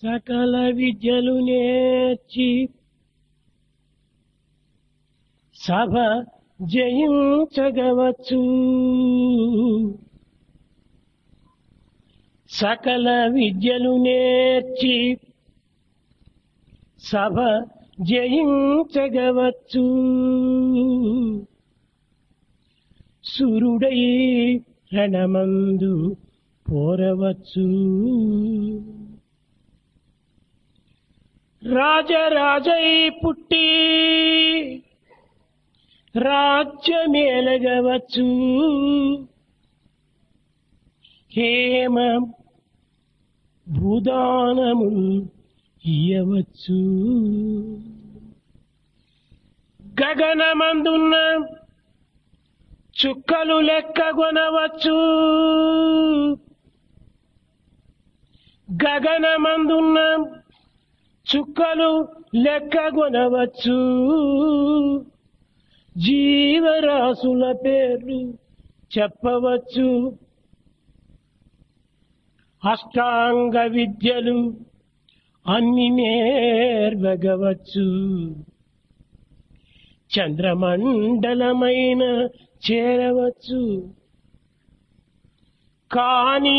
సకల విద్యలు నేర్చి సభ జయించగవచ్చు. సకల విద్యలు నేర్చి సభ జయించగవచ్చు. సురుడై రణమందు పోరవచ్చు. రాజరాజై పుట్టి రాజ్యమేలగవచ్చు. హేమ భూదానములు ఇయ్యవచ్చు. గగనమందున్న చుక్కలు లెక్కగొనవచ్చు. గగనమందున్న చుక్కలు లెక్కగొనవచ్చు. జీవరాశుల పేర్లు చెప్పవచ్చు. అష్టాంగ విద్యలు అన్ని నేర్వగవచ్చు. చంద్రమండలమైన చేరవచ్చు. కానీ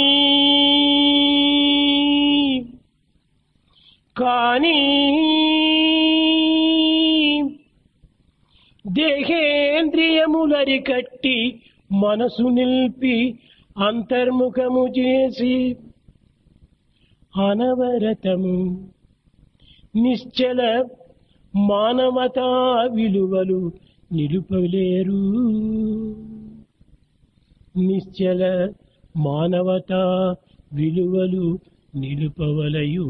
దేహేంద్రియములరికట్టి మనసు నిలిపి అంతర్ముఖము చేసి అనవరతము నిశ్చల మానవతా విలువలు నిలుపలేరు. నిశ్చల మానవతా విలువలు నిలుపవలయు.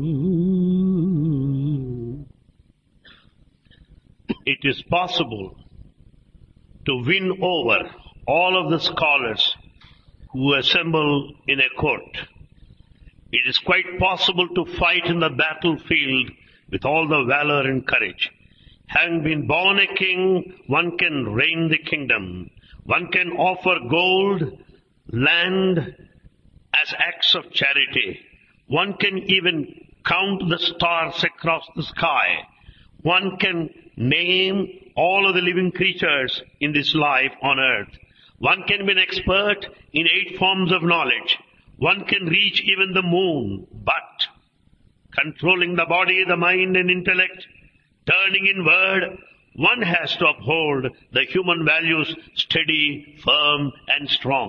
It is possible to win over all of the scholars who assemble in a court. It is quite possible to fight in the battlefield with all the valor and courage. Having been born a king, one can reign the kingdom. One can offer gold, land as acts of charity. One can even count the stars across the sky. One can name all of the living creatures in this life on earth. One can be an expert in 8 forms of knowledge. One can reach even the moon, but controlling the body, the mind and intellect, turning inward, one has to uphold the human values steady, firm and strong.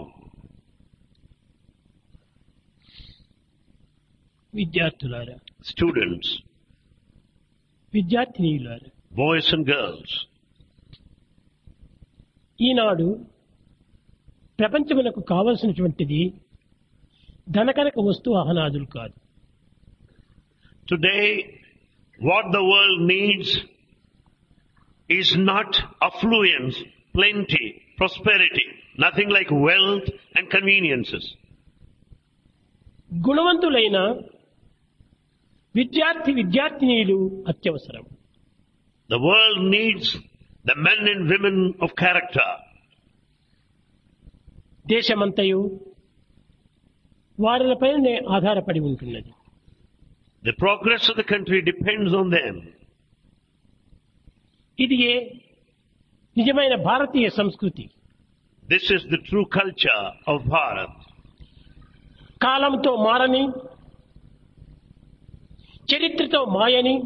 విద్యార్థులారా, Students, విద్యార్థినీయులారా, boys and girls, ఈనాడు ప్రపంచమునకు కావలసినటువంటిది ధనకనక వస్తు వాహనాదులు కాదు. today what the world needs is not affluence, plenty, prosperity, nothing like wealth and conveniences. గుణవంతులైన విద్యార్థినీయులు అత్యవసరం. The world needs the men and women of character. దేశమంతయు వారిపైనే ఆధారపడి ఉంటున్నది. The progress of the country depends on them. ఇది నిజమైన భారతీయ సంస్కృతి. This is the true culture of Bharat. కాలంతో మారని, చరిత్రతో మాయని,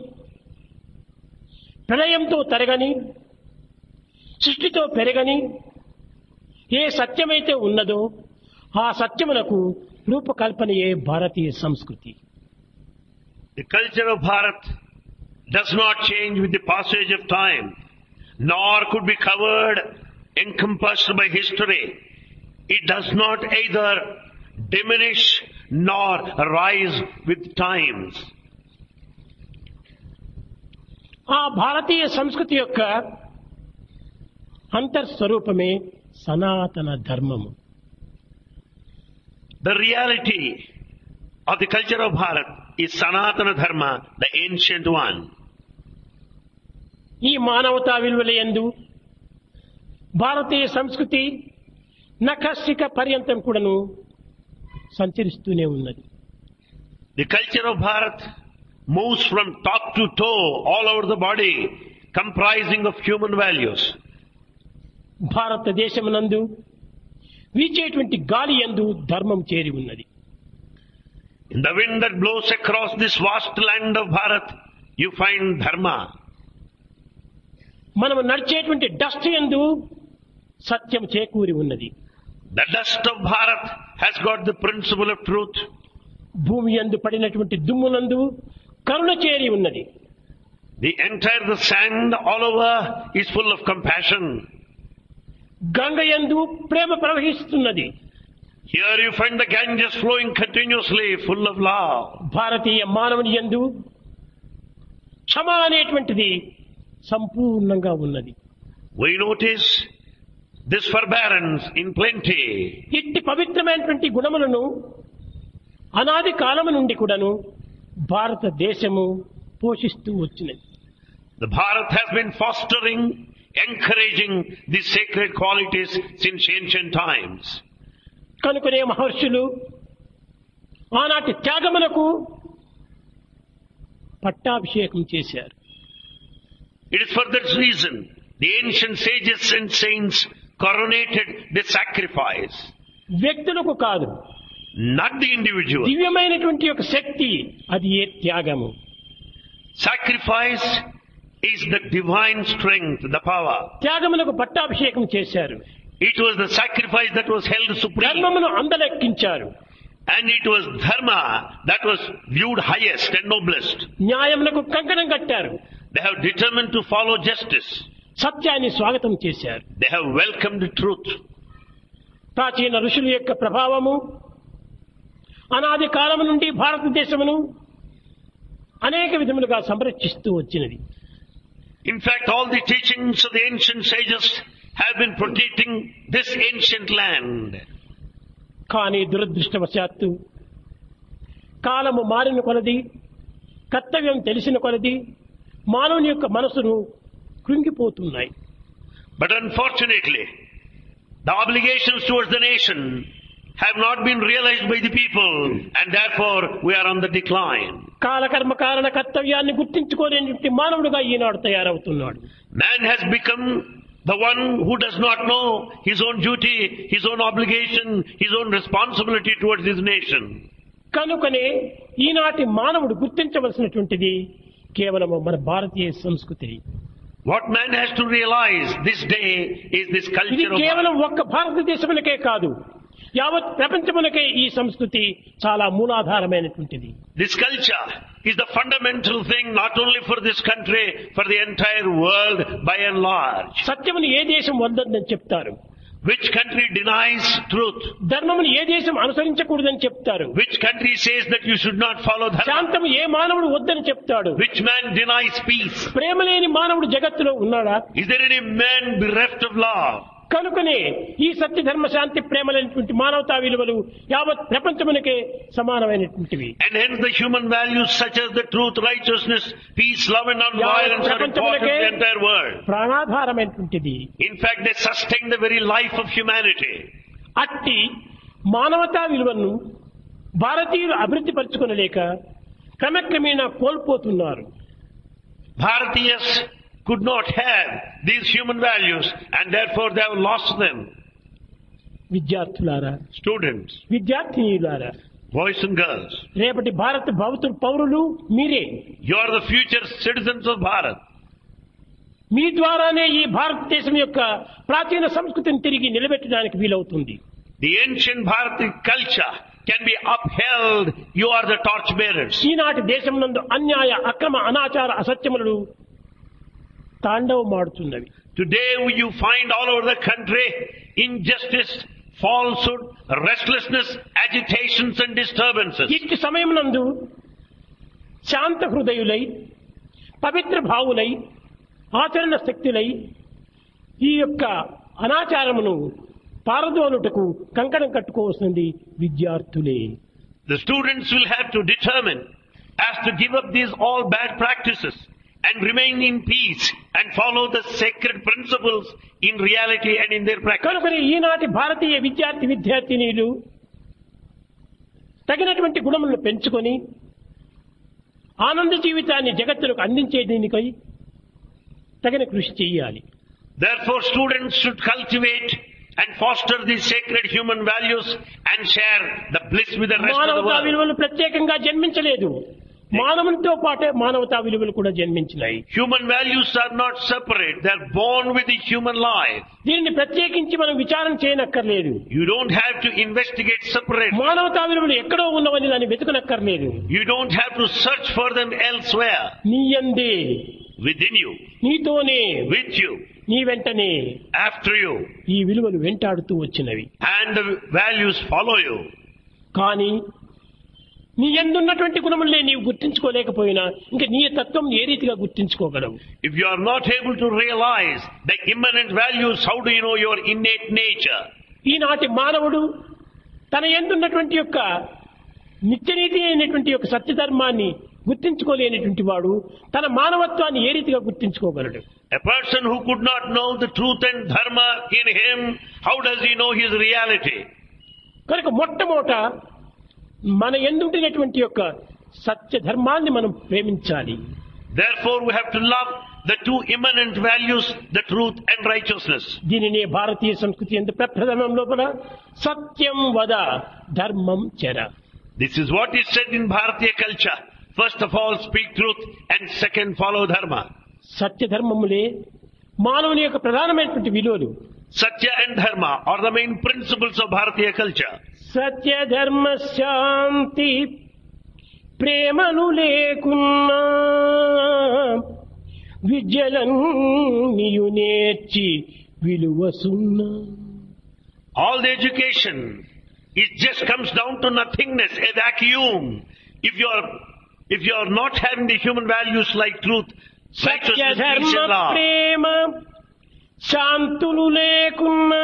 ప్రళయంతో తరగని, సృష్టితో పెరగని ఏ సత్యమైతే ఉన్నదో ఆ సత్యమునకు రూపకల్పనయే భారతీయ సంస్కృతి. The culture of Bharat does not change with the passage of time, nor could be covered, encompassed by history. It does not either diminish nor rise with times. ఆ భారతీయ సంస్కృతి యొక్క అంతర్స్వరూపమే సనాతన ధర్మము. The reality of the culture of Bharat is Sanatana Dharma, the ancient one. ఈ మానవతా విలువలయందు భారతీయ సంస్కృతి నఖశిఖ పర్యంతం కూడాను సంచరిస్తూనే ఉన్నది. The culture of Bharat moves from top to toe all over the body, comprising of human values. భారతదేశమునందు వీచేటువంటి గాలి యందు ధర్మం చేరి ఉన్నది. In the wind that blows across this vast land of Bharat, you find dharma. మనం నడిచేటువంటి dust యందు సత్యం చేకూరి ఉన్నది. The dust of Bharat has got the principle of truth. భూమి యందు పడినటువంటి దుమ్మునందు కరుణ చేరి ఉన్నది. The sand all over is full of compassion. Ganga యందు ప్రేమ ప్రవహిస్తున్నది. Here you find the Ganges flowing continuously, full of love. భారతీయ మానవుని యందు క్షమ అనేటువంటిది సంపూర్ణంగా ఉన్నది. We notice this forbearance in plenty. ఇట్టి పవిత్రమైనటువంటి గుణములను అనాది కాలము నుండి కూడాను భారతదేశము పోషిస్తూ వచ్చినది. The Bharat has been fostering, encouraging these sacred qualities since ancient times. కనుకనే మహర్షులు ఆనాటి త్యాగములకు పట్టాభిషేకం చేశారు. It is for that reason the ancient sages and saints coronated the sacrifice. వ్యక్తులకు కాదు, Not the individual. దివ్యమైనటువంటి ఒక శక్తి అది ఏ త్యాగము. Sacrifice is the divine strength, the power. త్యాగములకు పట్టాభిషేకం చేశారు. It was the sacrifice that was held supreme. ధర్మమును అందలెక్కించారు. And it was dharma that was viewed highest and noblest. న్యాయమునకు కంకణం కట్టారు. They have determined to follow justice. సత్యాన్ని స్వాగతం చేశారు. They have welcomed truth. ప్రాచీన ఋషుల యొక్క ప్రభావము అనాది కాలము నుండి భారతదేశమును అనేక విధములుగా సంరక్షిస్తూ వచ్చినది. In fact, all the teachings of the ancient sages have been protecting this ancient land. కానీ దురదృష్టవశాత్తు కాలము మారిన కొలది, కర్తవ్యం తెలిసిన కొలది మానవుని యొక్క మనసును కృంగిపోతున్నాయి. But unfortunately, the obligations towards the nation have not been realized by the people, and therefore we are on the decline. కాలకర్మ కారణ కర్తవ్యాన్ని గుర్తించుకోలేని మానవుడుగా ఈనాడు తయారవుతున్నాడు. Man has become the one who does not know his own duty, his own obligation, his own responsibility towards his nation. కనుకనే ఈనాటి మానవుడు గుర్తించవలసినటువంటిది కేవలం మన భారతీయ సంస్కృతి. What man has to realize this day is this ఇది culture of కేవలం ఒక్క భారతదేశమునకే కాదు, యావత్ ప్రపంచమునకే ఈ సంస్కృతి చాలా మూలాధారమైనటువంటిది. This culture is the fundamental thing not only for this country, for the entire world by and large. సత్యమును ఏ దేశం వద్దని చెప్తారు, Which country denies truth? ధర్మమును ఏ దేశం అనుసరించకూడదని చెప్తారు, Which country says that you should not follow dharma? శాంతము ఏ మానవుడు వద్దని చెప్తాడు. Which man denies peace? ప్రేమ లేని మానవుడు జగత్తులో ఉన్నాడా? Is there any man bereft of love? కనుకనే ఈ సత్య ధర్మ శాంతి ప్రేమలైనటువంటి మానవతా విలువలు యావత్ ప్రపంచమునకే సమానమైనటువంటివి. And hence the human values such as the truth, righteousness, peace, love and non-violence are important in the entire world. ప్రాణాధారమైనటువంటిది. In fact, they sustain the very life of humanity. అట్టి మానవతా విలువను భారతీయులు అభివృద్ధి పరచుకొనలేక క్రమక్రమేణా కోల్పోతున్నారు. Bharatiyas could not have these human values and therefore they have lost them. విద్యార్థులారా, Students, విద్యార్థినీయులారా, boys and girls, రేపటి భారత భవిష్యత్ పౌరులు మీరే. you are the future citizens of Bharat. మీ ద్వారానే ఈ భారతదేశం యొక్క ప్రాచీన సంస్కృతిని తిరిగి నిలబెట్టడానికి వీలవుతుంది. The ancient Bharati culture can be upheld. You are the torch bearers. ఈనాటి దేశం నందు అన్యాయ, అక్రమ, అనాచార, అసత్యములు తాండవమాడుతున్నవి. Today you find all over the country injustice, falsehood, restlessness, agitations and disturbances. ఇట్టి సమయం నందు శాంత హృదయులై, పవిత్ర భావులై, ఆచరణ శక్తులై ఈ యొక్క అనాచారమును పారదోలుటకు కంకణం కట్టుకోవాల్సింది విద్యార్థులే. The students will have to determine as to give up these all bad practices and remain in peace and follow the sacred principles in reality and in their practice. కనుకని ఈనాటి భారతీయ విద్యార్థినీలు తగినటువంటి గుణములను పెంచుకొని ఆనంద జీవితాన్ని జగత్తులకు అందించే దీనికై తగిన కృషి చేయాలి. Therefore, students should cultivate and foster these sacred human values and share the bliss with the rest of the మానవతా world. విలువలు ప్రత్యేకంగా జన్మించలేదు, మానవునితో పాటే మానవతా విలువలు కూడా జన్మించినాయి. Human values are not separate. They are born with the human life. దీనిని ప్రత్యేకించి మనం విచారణ చేయనక్కర్లేదు. You don't have to investigate separately. మానవతా విలువలు ఎక్కడో ఉన్నవని దాన్ని వెతకనక్కర్లేదు. You don't have to search for them elsewhere. నీ యందే, Within you, నీతోనే, with you, నీ వెంటనే after you, ఈ విలువలు వెంటాడుతూ వచ్చినవి. and the values follow you. కానీ నీ యందున్నటువంటి గుణములనే నీవు గుర్తించుకోలేకపోయినా ఇంకా నీ తత్వం ఏ రీతిగా గుర్తించుకోగలవు? If you are not able to realize the immanent values, how do you know your innate nature? ఈనాటి మానవుడు తన యందున్నటువంటి యొక్క నిత్యనీతి అయినటువంటి యొక్క సత్యధర్మాన్ని గుర్తించుకోలేనటువంటి వాడు తన మానవత్వాన్ని ఏ రీతిగా గుర్తించుకోగలడు? A person who could not know the truth and dharma in him, how does he know his reality? కనుక మొట్టమొదట మన యందుండినటువంటి యొక్క సత్య ధర్మాన్ని మనం ప్రేమించాలి. Therefore, we have to love the two immanent values, the truth and righteousness. దీనినే భారతీయ సంస్కృతి యందు ప్రప్రథమం లోపల సత్యం వద ధర్మం చర. This is what is said in Bharatiya culture. First of all, speak truth, and second, follow dharma. సత్య ధర్మములే మానవుని యొక్క ప్రధానమైనటువంటి విలువలు. Satya and dharma are the main principles of Bharatiya culture. సత్య ధర్మ శాంతి ప్రేమను లేకున్నా విద్యలన్నీయు నేర్చి విలువ సున్నా. All the education, it just comes down to nothingness, a vacuum. If you are not having the human values like truth, Satya righteousness, ధర్మ peace and love, ప్రేమ శాంతులు లేకున్నా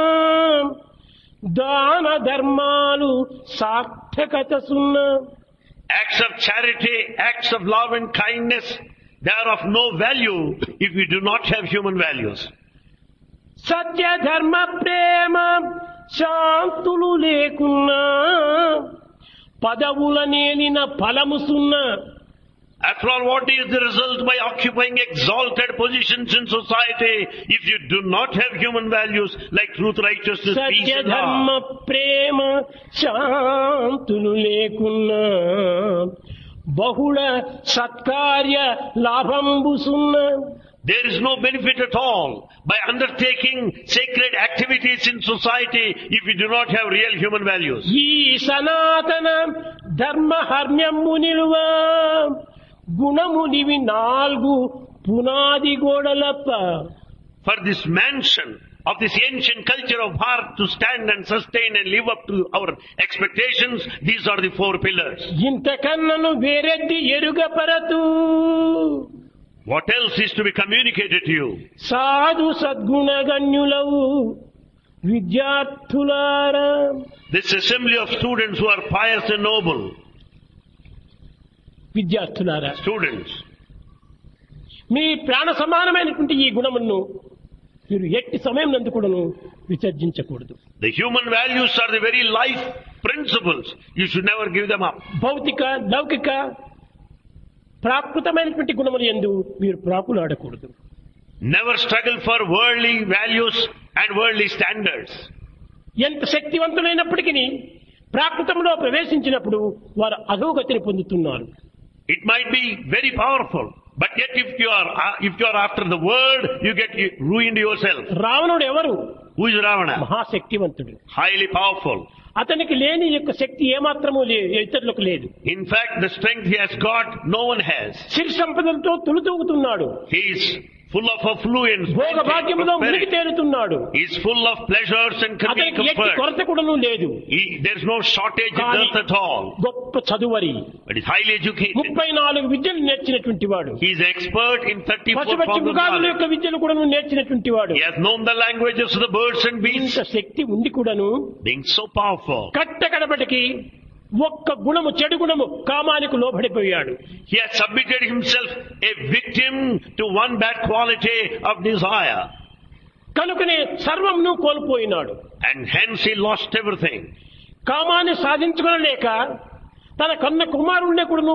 దాన ధర్మాలు సార్థకత సున్నా. acts of charity, acts of love and kindness, they are of no value if we do not have human values. సత్య ధర్మ ప్రేమ శాంతులు లేకున్నా పదవుల నేలిన ఫలము సున్నా. After all, what is the result by occupying exalted positions in society if you do not have human values like truth, righteousness, peace Satya and ధర్మ love? ప్రేమ శాంతులు లేకున్నా బహుళ సత్కార్య లాభంబు సున్నా. There is no benefit at all by undertaking sacred activities in society if we do not have real human values. ఈ సనాతన ధర్మ హర్మ్యము నిలువ గుణమునివి నాలుగు పునాది గోడలప్ప. For this mansion of this ancient culture of Bharat to stand and sustain and live up to our expectations, these are the four pillars. ఇంతకన్నను వేరెద్ది ఎరుగపరతు What else is to be communicated to you? సాధు సద్గుణగణ్యులవు విద్యార్థులారా. This assembly of students who are pious and noble, విద్యార్థులారా, students, మీ ప్రాణ సమానమైనటువంటి ఈ గుణములను మీరు ఎట్టి సమయం నందు కూడాను విసర్జించకూడదు. the human values are the very life principles. You should never give them up. భౌతిక లౌకిక ప్రాకృతమైనటువంటి గుణములు యందు మీరు ప్రాకులాడకూడదు. Never struggle for worldly values and worldly standards. ఎంత శక్తివంతులైనప్పటికీ ప్రాకృతంలో ప్రవేశించినప్పుడు వారు అధోగతిని పొందుతున్నారు. It might be very powerful, but yet if you are after the world, you get ruined yourself. రావణుడు ఎవరు? Who is Ravana? మహాశక్తివంతుడు. Highly powerful. అతనికి లేని యొక్క శక్తి ఏమాత్రము ఇతరులకు లేదు. In fact, the strength he has got, no one has. సిరి సంపదలతో తులుతూగుతున్నాడు. He is full of affluence, భోగ భాగ్యములో మునిగి తేలుతున్నాడు. he is full of pleasures and అతనికి ఎట్టి comfort. కొరత కూడాను లేదు. There is no shortage of కానీ earth at all. గొప్ప చదువరి, But he is highly educated. 34 విద్యలు నేర్చినటువంటి వాడు. He is expert in 34 పశుపక్షి forms of మృగాదుల knowledge. యొక్క విద్యలు కూడాను నేర్చినటువంటి వాడు. He has known the languages of the birds and beasts. ఇంత శక్తి ఉండి కూడాను Being so powerful, కట్టకడపటికి ఒక్క గుణము, చెడు గుణము కామానికి లోబడిపోయాడు. he has submitted himself a victim to one bad quality of desire. కనుకనే సర్వమును కోల్పోయినాడు. And hence he lost everything. కామాన్ని సాధించుకోలేక తన కన్న కుమారుణ్ణి కూడాను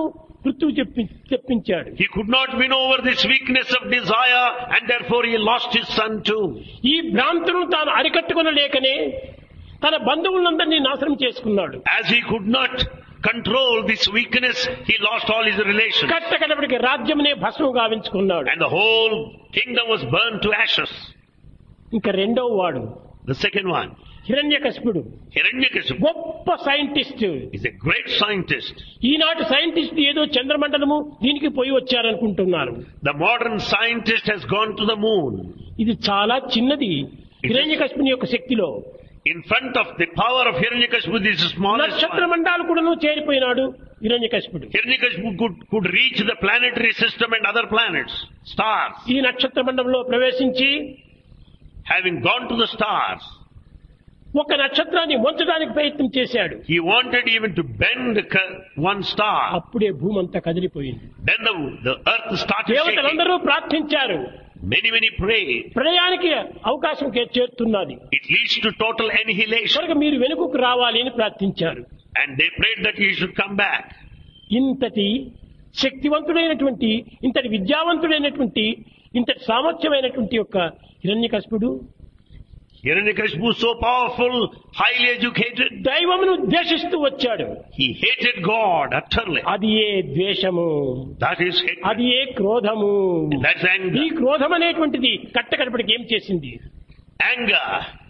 మృత్యువు తెప్పించాడు. He could not win over this weakness of desire, and therefore he lost his son too. ఈ భ్రాంతులను తాను అరికట్టుకొనలేకనే తన బంధువులందరినీ నాశనం చేసుకున్నాడు. As he could not control this weakness, he lost all his relations. కట్టకడపటికి రాజ్యమునే భస్మం గావించుకున్నాడు. And the whole kingdom was burned to ashes. ఇంకా రెండవ వాడు The second one, హిరణ్యకశిపుడు, Hiranyakashipu, గొప్ప scientist. is a great scientist. ఈనాటి సైంటిస్ట్ ఏదో చంద్రమండలము దీనికి పోయి వచ్చారనుకుంటున్నారు. The modern scientist has gone to the moon. ఇది చాలా చిన్నది హిరణ్యకశిపుని యొక్క శక్తిలో. In front of the power of Hiranyakashipu, this is smallest నక్షత్ర one. మండలాలు కూడాను చేరిపోయినాడు హిరణ్యకశిపుడు. Hiranyakashipu could reach the planetary system and other planets, stars. ఈ నక్షత్ర మండలంలో ప్రవేశించి Having gone to the stars, ఒక నక్షత్రాన్ని వంచడానికి ప్రయత్నం చేశాడు. he wanted even to bend one star. అప్పుడే భూమి అంతా కదిలిపోయింది. Then the earth started shaking. దేవతలందరూ ప్రార్థించారు. Many prayed. ప్రళయానికి అవకాశం చేరుతున్నది It leads to total annihilation. కనుక మీరు వెనుకకు రావాలి అని ప్రార్థించారు. And they prayed that he should come back. ఇంతటి శక్తివంతుడైనటువంటి, ఇంతటి విద్యావంతుడైనటువంటి, ఇంతటి సామర్థ్యమైనటువంటి యొక్క హిరణ్యకశిపుడు Hiranyakashipu was so powerful, highly educated. దైవమును ద్వేషిస్తూ వచ్చాడు. He hated God utterly. అది ఏ ద్వేషము, That is hatred. అది ఏ క్రోధము. That's ఈ anger. క్రోధం అనేటువంటిది కట్టకడపటికి ఏం చేసింది? Anger.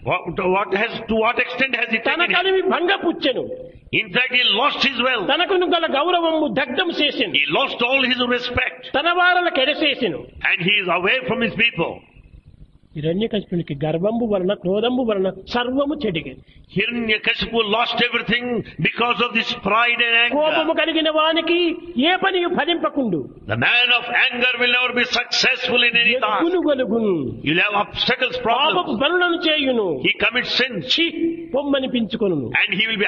To what extent has it తన taken him? Kalimi భంగపుచ్చెను. In fact, he lost his wealth. తనకును గల గౌరవము దగ్ధం చేసింది. He lost all his respect. తన వారలకు ఎడసేసెను. And he is away from his people. హిరణ్యకశిపునికి గర్వంబు వలన, క్రోధంబు వలన సర్వము చెడిగేది. Hiranyakashipu lost everything because of this pride and కోపము anger. కలిగిన వానికి ఏ పని ఫలింపకుండు. The man of anger will never be successful in any task. ఎగ్గును గలుగును, You'll have obstacles, పాపపు problems. పనులను చేయును, He commits sins. ఛీ పొమ్మనిపించుకొనును. And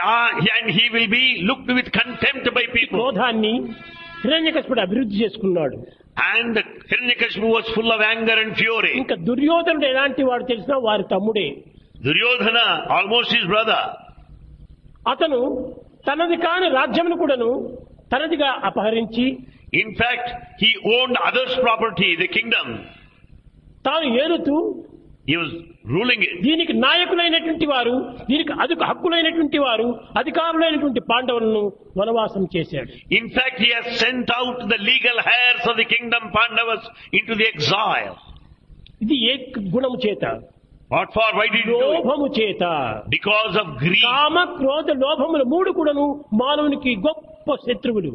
he will be looked with contempt by people. క్రోధాన్ని హిరణ్యకశిపుడు అభివృద్ధి చేసుకున్నాడు. And Hiranyakashipu was full of anger and fury. ఇంకా దుర్యోధనుడు ఎలాంటి వాడు తెలిసినా వారి తమ్ముడే. Duryodhana, almost his brother. అతను తనది కాని రాజ్యమును కూడాను తనదిగా అపహరించి In fact, he owned others' property, the kingdom. తాను ఏలుతూ He was ruling it. దీనికి నాయకులైనటువంటి వారు, దీనికి హక్కులైనటువంటి వారు, అధికారులైనటువంటి పాండవులను వనవాసం చేశాడు. In fact, he has sent out the legal heirs of the kingdom Pandavas into the exile. ఇది ఏ గుణము చేత? What for? Why did he do it? లోభము చేత. Because of greed. కామ క్రోధ లోభములు మూడు కూడాను మానవునికి గొప్ప శత్రువులు.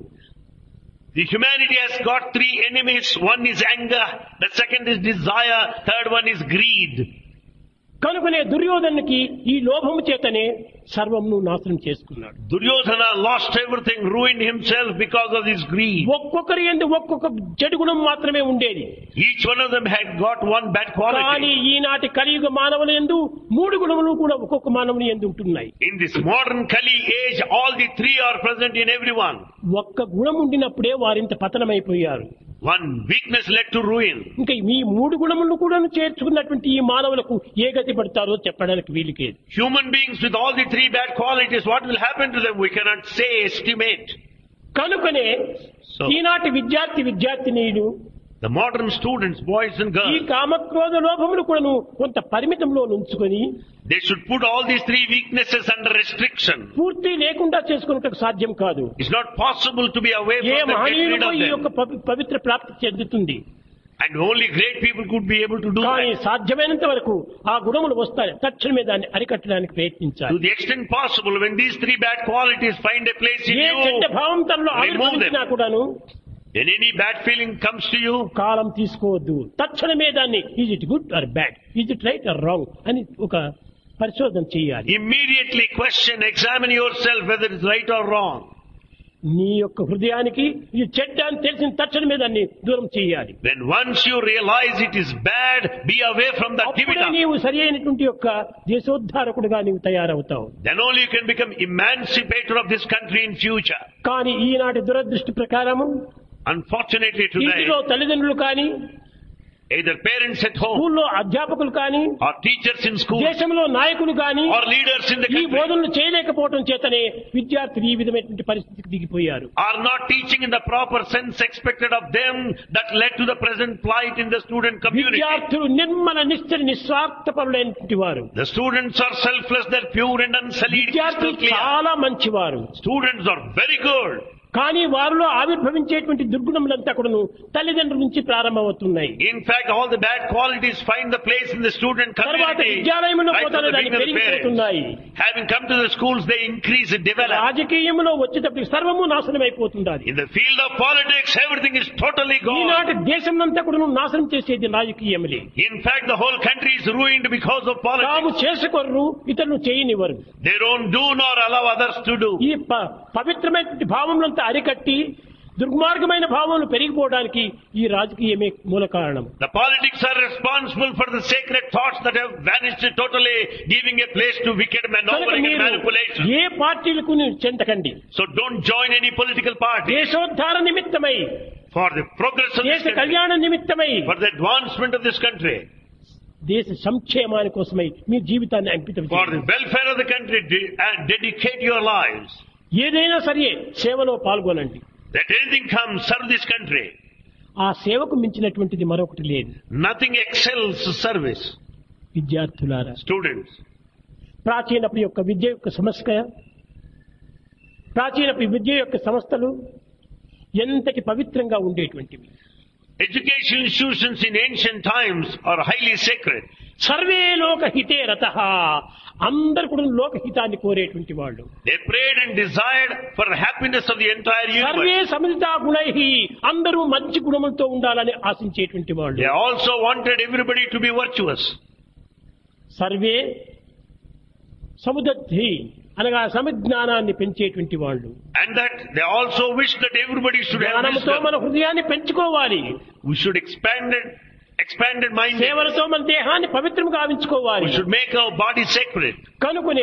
The humanity has got three enemies. One is anger, the second is desire, third one is greed. కనుకనే దుర్యోధనునికి ఈ లోభము చేతనే సర్వమును నాశనం చేసుకున్నాడు. Duryodhana lost everything, ruined himself because of his greed. ఒక్కొక్కరి యందు ఒక్కొక్క చెడు గుణం మాత్రమే ఉండేది. Each one of them had got one bad కానీ quality. ఈనాటి కలియుగ మానవుల యందు మూడు గుణములు కూడా ఒక్కొక్క మానవుని యందు ఉంటున్నాయి. In this modern Kali age, all the three are present in everyone. ఒక్క గుణం ఉండినప్పుడే వారింత పతనమైపోయారు. One weakness led to ruin. ఇంకా మీ మూడు గుణములను కూడా చేర్చుకున్నటువంటి ఈ మానవులకు ఏ గతి పడతారో చెప్పడానికి వీలుకేది. Human beings with all the three bad qualities, what will happen to them? We cannot say, estimate. కనుకనే ఈనాటి విద్యార్థినీయులు The modern students, boys and ఈ girls, కామక్రోధ లోభములు కూడాను కొంత పరిమితంలో ఉంచుకొని they should put all these three weaknesses under restriction. పూర్తి లేకుండా చేసుకున్నట్టు సాధ్యం కాదు. It's not possible to be away A from them, get rid మహనీయుడికో of ఈ యొక్క them. పవిత్ర ప్రాప్తి చెందుతుంది. And only great people could be able to do కానీ that. సాధ్యమైనంత వరకు ఆ గుణములు వస్తాయి, తక్షణమే దాన్ని అరికట్టడానికి To ప్రయత్నించాలి. the extent possible, when these three bad qualities find a place in ఏ చెడ్డ you, భావం తనలో remove ఆవిర్భవించినా them. కూడాను When any bad feeling comes to you, కాలం తీసుకోవద్దు. తక్షణమే దాన్ని is it good or bad, is it right or wrong అని ఒక పరిశోధన చేయాలి. immediately question, examine yourself whether it's right or wrong. నీ యొక్క హృదయానికి ఇది చెడ్డ అని తెలిసిన తక్షణమే దాన్ని దూరం చేయాలి. When once you realize it is bad, be away from that, give it అప్పుడే up. నీవు సరి అయినటువంటి యొక్క దేశోద్ధారకుడుగా నీవు తయారవుతావు. Then only you can become emancipator of this country in future. కానీ ఈనాటి దురదృష్టి ప్రకారము Unfortunately today, ఇంటిలో తల్లిదండ్రులు కానీ Either parents at home స్కూల్లో అధ్యాపకులు కానీ, or teachers in school దేశంలో నాయకులు కానీ or leaders in the ఈ country బోధనలు చేయలేకపోవడం చేతనే విద్యార్థులు ఈ విధమైనటువంటి పరిస్థితికి దిగిపోయారు. are not teaching in the proper sense expected of them that led to the present plight in the student community. విద్యార్థులు నిర్మల నిశ్చల నిస్వార్థపరులైనటువంటి వారు. The students are selfless, they're pure and unsullied. విద్యార్థులు crystal clear. చాలా మంచివారు. Students are very good. కానీ వారిలో ఆవిర్భవించేటువంటి దుర్గుణములంతా కూడాను తల్లిదండ్రుల నుంచి ప్రారంభమవుతున్నాయి. In fact, all the bad qualities find the place in the student తర్వాత community. విద్యాలయంలో Right from పోతానే the దాన్ని beginning of the parents. పెరిగిపోతున్నాయి. Having come to the schools, they increase and develop. రాజకీయంలో వచ్చేటప్పుడు సర్వము నాశనం అయిపోతుండాలి. In the field of politics, everything is totally ఈనాటి gone. దేశం అంతా కూడా నాశనం చేసేది రాజకీయములే. In fact, the whole country is ruined because of తాము politics. చేసుకోరు, ఇతరులు చేయనివ్వరు. They don't do nor allow others to do. ఈ పవిత్రమైన భావములంతా అరికట్టి దుర్మార్గమైన భావములు పెరిగిపోవడానికి ఈ రాజకీయమే మూల కారణం. The politics are responsible for the sacred thoughts that have vanished totally, giving a place to wicked maneuvering and manipulation. ఏ పార్టీలకు చెందకండి. So don't join any political party. దేశోద్ధార నిమిత్తమై, For the progress of this దేశ country, కళ్యాణ నిమిత్తమై, for the advancement of this country, దేశ సంక్షేమాని కోసమై మీ జీవితాన్ని అంకితం for చేయండి. the welfare of the country, dedicate your lives. ఏదైనా సరే సేవలో పాల్గొనండి. Let anything come, serve this country. ఆ సేవకు మించినటువంటిది మరొకటి లేదు. Nothing excels service. విద్యార్థులారా, Students, ప్రాచీనపు యొక్క విద్య యొక్క సమస్య, ప్రాచీనపు విద్య యొక్క సంస్థలు ఎంతటి పవిత్రంగా ఉండేటువంటివి. educational institutions in ancient times are highly sacred. సర్వే లోక హితే రతః, అందరు కూడా లోకహితాన్ని కోరేటువంటి వాళ్ళు. They prayed and desired for the happiness of the entire సర్వే universe. సమితా గుణైః, అందరూ మంచి గుణములతో ఉండాలని ఆశించేటువంటి వాళ్ళు. They also wanted everybody to be virtuous. సర్వే సముదద్ధి అనగా సమిజ్ఞానాన్ని పెంచేటువంటి వాళ్ళు. And that they also wish that everybody should have జ్ఞానంతో wisdom. మన హృదయాన్ని పెంచుకోవాలి. We should expanded mind. సేవలతో మన దేహాన్ని పవిత్రం గావించుకోవాలి. We should make our body sacred. కనుకనే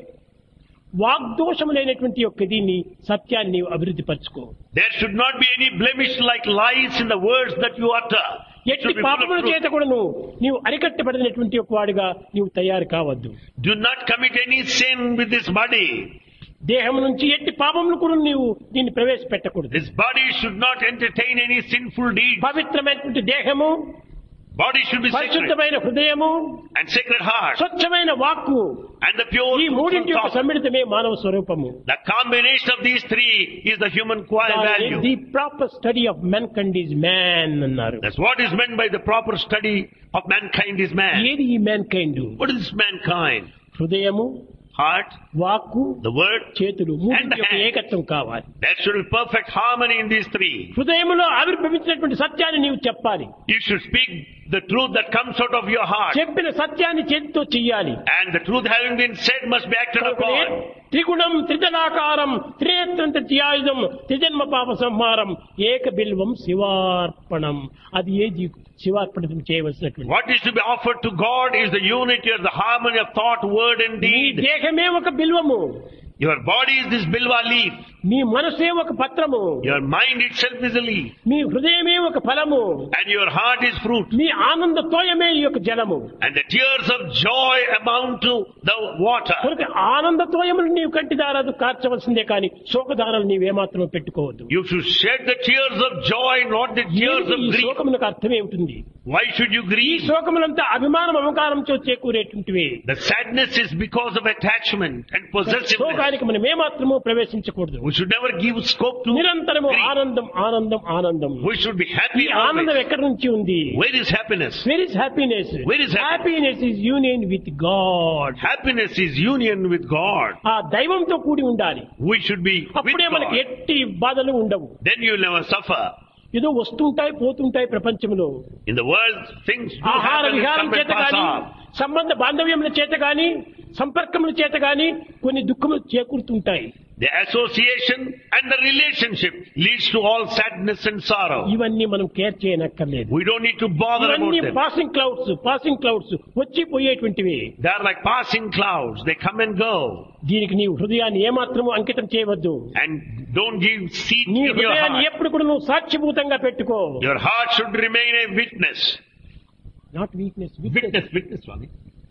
వాగ్దోషము లేనటువంటి యొక్క దీన్ని సత్యాన్ని నీవు అభివృద్ధి పరచుకో. There should not be any blemish like lies in the words that you utter. It ఎట్టి should be full of పాపముల truth. చేత కూడా నీవు అరికట్టబడినటువంటి ఒక వాడిగా నీవు తయారు కావద్దు. Do not commit any sin with this body. దేహం నుంచి ఎట్టి పాపములు కూడా నీవు దీన్ని ప్రవేశపెట్టకూడదు. This body should not entertain any sinful deeds. పవిత్రమైనటువంటి దేహము, Body should be sacred. పరిశుద్ధమైన హృదయము, And sacred heart. స్వచ్ఛమైన వాక్కు, And the pure ఈ మూడింటి యొక్క thought. సమ్మిళితమే మానవ స్వరూపము. The combination of these three is the human value. The proper study of mankind is man అన్నారు. That's what is meant by the proper study of mankind is man. ఏది ఈ mankind? What is mankind? హృదయము, Heart, వాక్కు, the word, చేతులు, And మూడింటి the యొక్క hand. ఏకత్వం కావాలి. there should be perfect harmony in these three. హృదయములో ఆవిర్భవించినటువంటి సత్యాన్ని నీవు చెప్పాలి. You should speak the truth that comes out of your heart. చెప్పిన సత్యాన్ని చేతితో చెయ్యాలి. And the truth having been said must be acted upon. త్రిగుణం త్రిజనాకారం త్రినేత్రం త్రియాయుధం త్రిజన్మ పాప సంహారం ఏక బిల్వం శివార్పణం. అది ఏది శివార్పణం చేయవలసినటువంటి. What is to be offered to God is the unity or the harmony of thought, word and నీ deed. దేహమే ఒక బిల్వము, Your body is this bilva leaf. నీ మనసే ఒక పత్రము, Your mind itself is a leaf. మీ హృదయమే ఒక ఫలము, And your heart is fruit. మీ ఆనంద తోయమే ఈ యొక్క జలము. And the tears of joy amount to the water. కనుక ఆనంద తోయములు నీవు కంటి దారాలు కార్చవలసిందే కానీ శోకదారాలు నీవేమాత్రం పెట్టుకోవద్దు. You should shed the tears of joy, not the tears of ఈ grief. శోకములకు అర్థమేమిటి? Why should you ఈ grieve? శోకములంతా అభిమానం అహంకారంతో చేకూరేటువంటివి. The sadness is because of attachment and possessiveness. శోకానికి మనం ఏమాత్రమూ ప్రవేశించకూడదు. We should never give scope to నిరంతరము grief. ఆనందం ఆనందం ఆనందం. We should be ఈ happy ఆనందం always. ఎక్కడి నుంచి ఉంది? Where is happiness? Where is happiness? Where is happiness? Happiness is union with God. Happiness is union with God. ఆ దైవంతో కూడి ఉండాలి. We should be with అప్పుడే మనకి God. ఎట్టి బాధలు ఉండవు. Then you will never suffer. ఏదో వస్తుంటాయి పోతుంటాయి ప్రపంచంలో. In the world, things do ఆహార happen and విహారం come and చేత pass గాని, off. సంబంధ బాంధవ్యముల చేత గాని, సంపర్కముల చేత గాని కొన్ని దుఃఖములు చేకూరుతుంటాయి. The association and the relationship leads to all sadness and sorrow. ఇవన్నీ మనం కేర్ చేయనక్కర్లేదు. We don't need to bother ఇవన్నీ about them. పాసింగ్ క్లౌడ్స్ వచ్చి పోయేటువంటివి. They are like passing clouds. They come and go. దీనికి నీవు హృదయాన్ని ఏమాత్రము అంకితం చేయవద్దు. And don't give seat నీ in your హృదయాన్ని heart. ఎప్పుడు కూడా నువ్వు సాక్షిభూతంగా పెట్టుకో. Your heart should remain a witness. Not weakness, Witness, Swami.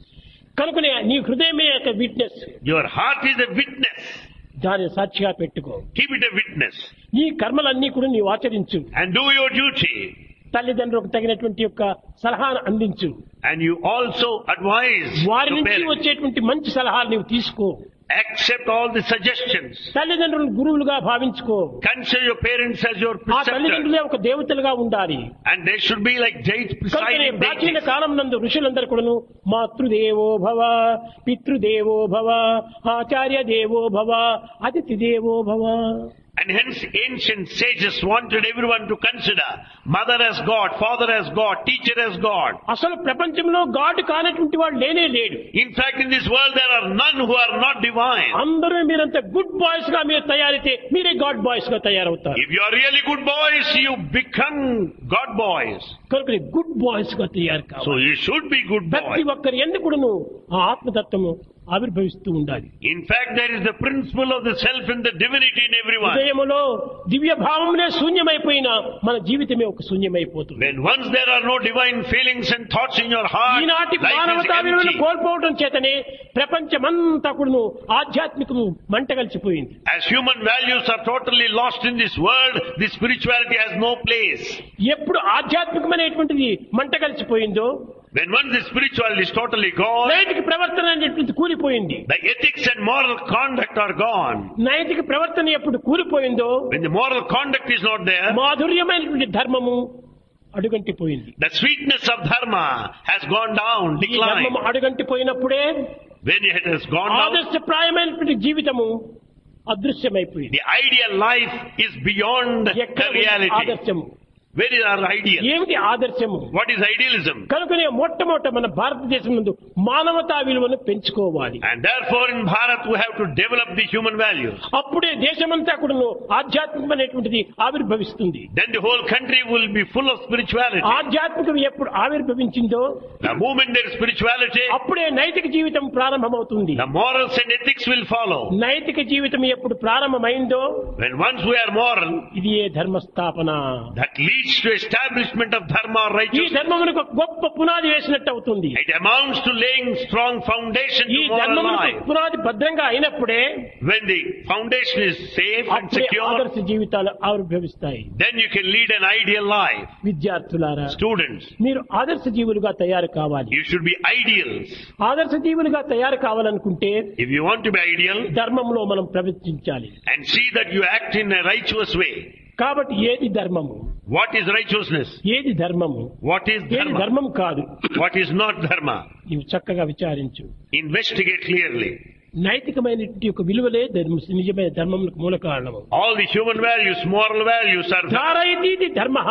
కనుకనే నీ హృదయమే ఒక witness. Your heart is a witness. దాన్ని సాక్షిగా పెట్టుకో. Keep it a witness. నీ కర్మలన్నీ కూడా నీవు ఆచరించు. And do your duty. తల్లిదండ్రులకు తగినటువంటి యొక్క సలహాను అందించు. And you also advise వారి to నుంచి parents. వచ్చేటువంటి మంచి సలహాలు నీవు తీసుకో. Accept all the suggestions. తల్లిదండ్రులను గురువులుగా భావించుకో. Consider your parents as your ఆ preceptor. తల్లిదండ్రులే ఒక దేవతలుగా ఉండాలి. And they should be like కనుకనే presiding ప్రాచీన deities. కాలం నందు ఋషులందరూ కూడాను మాతృదేవో భవ, పితృదేవో భవ, ఆచార్య దేవో భవ, అతిథి దేవో భవ. And hence ancient sages wanted everyone to consider mother as God, father as God, teacher as God. అసలు ప్రపంచంలో గాడ్ కానటువంటి వాడు లేనే లేడు. In fact, in this world there are none who are not divine. అందరూ మీరంతా గుడ్ బాయ్స్ గా మీరు తయారైతే మీరే గాడ్ బాయ్స్ గా తయారవుతారు. If you are really good boys, you become God boys. కనుక గుడ్ బాయ్స్ గా తయారు So కావాలి. you should be good ప్రతి boys. ఒక్కరి ఎందుకును ఆ ఆత్మతత్వము ఆవిర్భవిస్తూ ఉండాలి. In fact, there is the principle of the self and the divinity in everyone. హృదయములో దివ్య భావమునే శూన్యమైపోయినా మన జీవితమే ఒక శూన్యమైపోతుంది. When once there are no divine feelings and thoughts in your heart, ఈనాటి life is మానవతా విలువను empty. కోల్పోవడం చేతనే ప్రపంచమంతా కూడాను ఆధ్యాత్మికము మంటగలిచిపోయింది. As human values are totally lost in this world, the spirituality has no place. ఎప్పుడు ఆధ్యాత్మికమైనటువంటిది మంటగలిచిపోయిందో When once the spirituality is totally gone, నైతిక ప్రవర్తన అనేటువంటిది కూలిపోయింది. the ethics and moral conduct are gone. నైతిక ప్రవర్తన ఎప్పుడు కూలిపోయిందో When the moral conduct is not there, మాధుర్యమైనటువంటి ధర్మము అడుగంటిపోయింది. the sweetness of dharma has gone down, ఈ ధర్మము declined. అడుగంటిపోయినప్పుడే When it has gone down, ఆదర్శప్రాయమైనటువంటి జీవితము అదృశ్యమైపోయింది. the ideal life is beyond the ఎక్కడ ఉంది reality. ఆదర్శము? Where is our ideal? ఏమిటి ఆదర్శము? What is idealism? కనుకనే మొట్టమొదట మన భారతదేశం నందు మానవతా విలువను పెంచుకోవాలి. And therefore in Bharat we have to develop the human values. అప్పుడే దేశమంతా కూడా ఆధ్యాత్మికమైనటువంటిది ఆవిర్భవిస్తుంది. Then the whole country will be full of spirituality. ఆధ్యాత్మికం ఎప్పుడు ఆవిర్భవించిందో The moment there is spirituality, అప్పుడే నైతిక జీవితం ప్రారంభమవుతుంది. the morals and ethics will follow. నైతిక జీవితం ఎప్పుడు ప్రారంభమైందో When once we are moral, ఇది ఏ ధర్మస్థాపన. that leads to establishment of dharma or ఈ righteousness. ధర్మమునకు గొప్ప పునాది వేసినట్టు అవుతుంది. It amounts to laying strong foundation ఈ to moral ధర్మమునకు life. పునాది భద్రంగా అయినప్పుడే When the foundation is safe and అప్పుడే secure, ఆదర్శ జీవితాలు ఆవిర్భవిస్తాయి. then you can lead an ideal life. విద్యార్థులారా, Students, మీరు ఆదర్శ జీవులుగా తయారు కావాలి. you should be ideals. ఆదర్శ జీవులుగా తయారు కావాలనుకుంటే If you want to be ideal, ధర్మంలో మనం ప్రవర్తించాలి. and see that you act in a righteous way. కాబట్టి ఏది ధర్మము, What is righteousness? ఏది ధర్మము, What is ఏది dharma? ధర్మం కాదు, What is not dharma? నీవు చక్కగా విచారించు. Investigate clearly. నైతికమైనటువంటి యొక్క విలువలే నిజమైన ధర్మములకు మూల కారణము. All the human values, moral values are dharma. ధారయతీతి ధర్మః.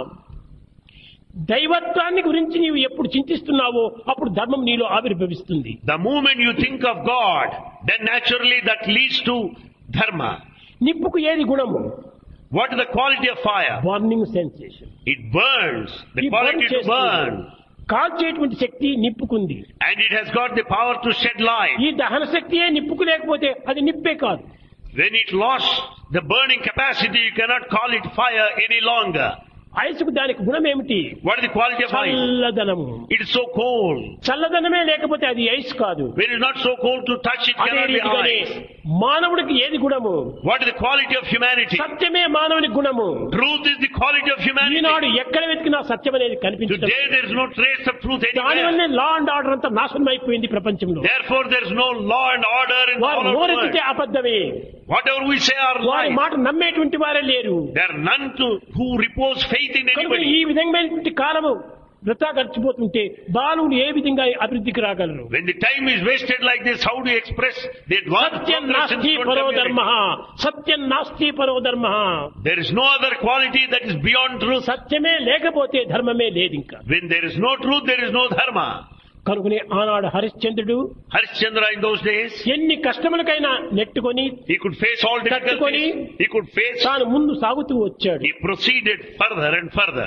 దైవత్వాన్ని గురించి నీవు ఎప్పుడు చింతిస్తున్నావో అప్పుడు ధర్మం నీలో ఆవిర్భవిస్తుంది. The moment you think of God, then naturally that leads to dharma. నిప్పుకు ఏది గుణము? What is the quality of fire? Burning sensation. It burns. The ఈ quality burn to burn. కాల్చేటువంటి శక్తి నిప్పుకుంది. And it has got the power to shed light. ఈ దహన శక్తియే నిప్పుకు లేకపోతే అది నిప్పే కాదు. When it lost the burning capacity, you cannot call it fire any longer. ఐసుకు దానికి గుణం ఏమిటి? What is the quality of ice? చల్లదనము. It is so cold. చల్లదనమే లేకపోతే అది ఐస్ కాదు. When it is not so cold to touch, it అదే cannot be రీతిగానే ice. మానవుడికి ఏది గుణము? What is the quality of humanity? సత్యమే మానవుని గుణము. Truth is the quality of humanity. ఈనాడు ఎక్కడ వెతికినా సత్యం అనేది కనిపించదు. Today there is no trace of truth దాని anywhere. వల్లే లా అండ్ ఆర్డర్ అంతా నాశనం అయిపోయింది ప్రపంచంలో. Therefore there is no law and order in వారు all of the నోరెత్తితే world. అబద్ధమే. Whatever we say are వారి lies. మాట నమ్మేటువంటి వారే లేరు. There are none who repose faith in కనుక anybody. ఈ విధమైనటువంటి కాలము వృథా గడిచిపోతుంటే బాలుడు ఏ విధంగా అభివృద్ధికి రాగలరు? When the time is wasted like this, how do you express the advanced Satyam progress in నాస్తి human పరో community? ధర్మ, సత్యం నాస్తి పరో ధర్మ. There is no other quality that is beyond truth. సత్యమే లేకపోతే ధర్మమే లేదు ఇంకా. When there is no truth, there is no dharma. కనుకనే ఆనాడు హరిశ్చంద్రుడు Harishchandra in those days, ఎన్ని కష్టములకైనా నెట్టుకొని he could face all difficulties. He could face, తాను ముందు సాగుతూ వచ్చాడు. he proceeded further and further.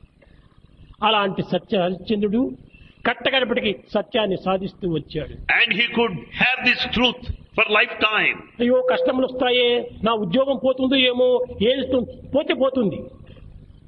అలాంటి సత్య హరిశ్చంద్రుడు కట్టగడపటికి సత్యాన్ని సాధిస్తూ వచ్చాడు. And he could have this truth for lifetime. అయ్యో కష్టములు వస్తాయే, నా ఉద్యోగం పోతుందో ఏమో, ఏది పోతే పోతుంది.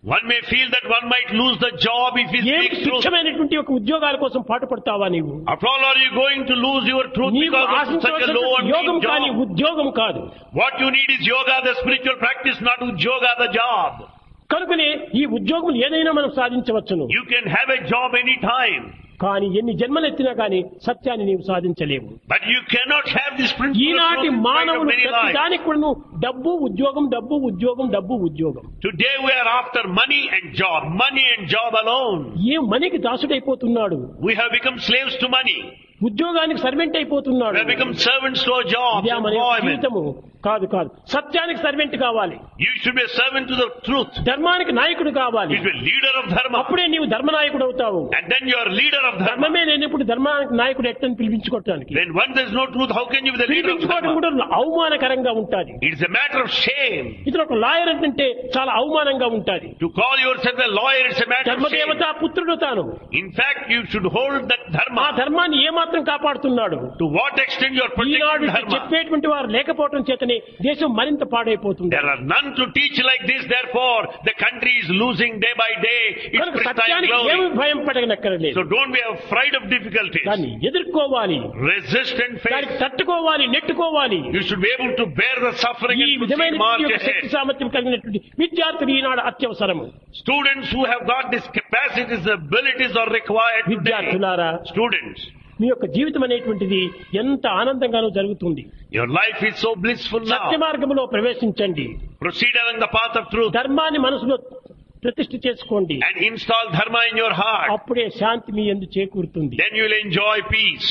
One may feel that one might lose the job if he ఏం speaks truth. తుచ్చమైనటువంటి ఒక ఉద్యోగాల కోసం పాటుపడతావా నీవు? After all, are you going to lose your truth నీవు because of such a ఆశించవలసిన low and యోగం mean కానీ job? ఉద్యోగం కాదు. What you need is yoga, the spiritual practice, not yoga, the job. కనుకనే ఈ ఉద్యోగం ఏదైనా మనం సాధించవచ్చును. You can have a job any time, కానీ ఎన్ని జన్మలెత్తినా కానీ సత్యాన్ని నీవు సాధించలేవు. but you cannot have this principle of ఈనాటి truth in spite of మానవులు many ప్రతి lives. దానికి కూడా డబ్బు ఉద్యోగం డబ్బు ఉద్యోగం డబ్బు ఉద్యోగం. Today we are after money and job alone. ఏ మనీకి దాసుడైపోతున్నాడు, We have become slaves to money. ఉద్యోగానికి సర్వెంట్ We అయిపోతున్నాడు. have become servants to our jobs, ఇదే మన యొక్క employment. జీవితము కాదు. సత్యానికి సర్వెంట్ కావాలి, You should be a servant to the truth. ధర్మానికి నాయకుడు You కావాలి. should be a leader of dharma. అప్పుడే నీవు ధర్మనాయకుడు అవుతావు. And then you are leader of dharma. ధర్మమే లేనప్పుడు ధర్మానికి నాయకుడు ఎట్టని పిలిపించుకోవటానికి Then when there is no truth, how can you be the leader of పిలిపించుకోవడం dharma? కూడా అవమానకరంగా ఉంటుంది. It is a matter of shame. ఇతను ఒక లాయర్ అంటే చాలా అవమానంగా ఉంటుంది. To call yourself a lawyer, it's a matter of shame. ధర్మదేవత పుత్రుడు తాను. In fact, you should hold that ఆ dharma. ధర్మాన్ని ఏమాత్రం కాపాడుతున్నాడు. To what extent you are Eenadu protecting dharma? చెప్పేటువంటి వారు లేకపోవడం చేతనే దేశం మరింత పాడైపోతుంది. There are none to teach like this, therefore the country is losing day by day its కనుక pristine సత్యానికి ఏమి glory. భయం పడగనక్కర్లేదు. So don't be afraid of difficulties. దాన్ని ఎదుర్కోవాలి, Resist and దానికి face. తట్టుకోవాలి, నెట్టుకోవాలి. You should be able to bear the suffering ఈ and proceed విధమైన march శక్తి ahead. సామర్థ్యం కలిగినటువంటి విద్యార్థులు ఈనాడు అత్యవసరము. Students who have got these capacities, abilities are required today. విద్యార్థులారా, Students, మీ యొక్క జీవితం అనేటువంటిది ఎంత ఆనందంగానూ జరుగుతుంది. your life is so blissful Satya now. మార్గంలో ప్రవేశించండి. Proceed along the path of truth ధర్మాన్ని మనసులో ప్రతిష్ఠ చేసుకోండి. and install dharma in your heart. అప్పుడే శాంతి మీ యందు చేకూరుతుంది. Then you will enjoy peace.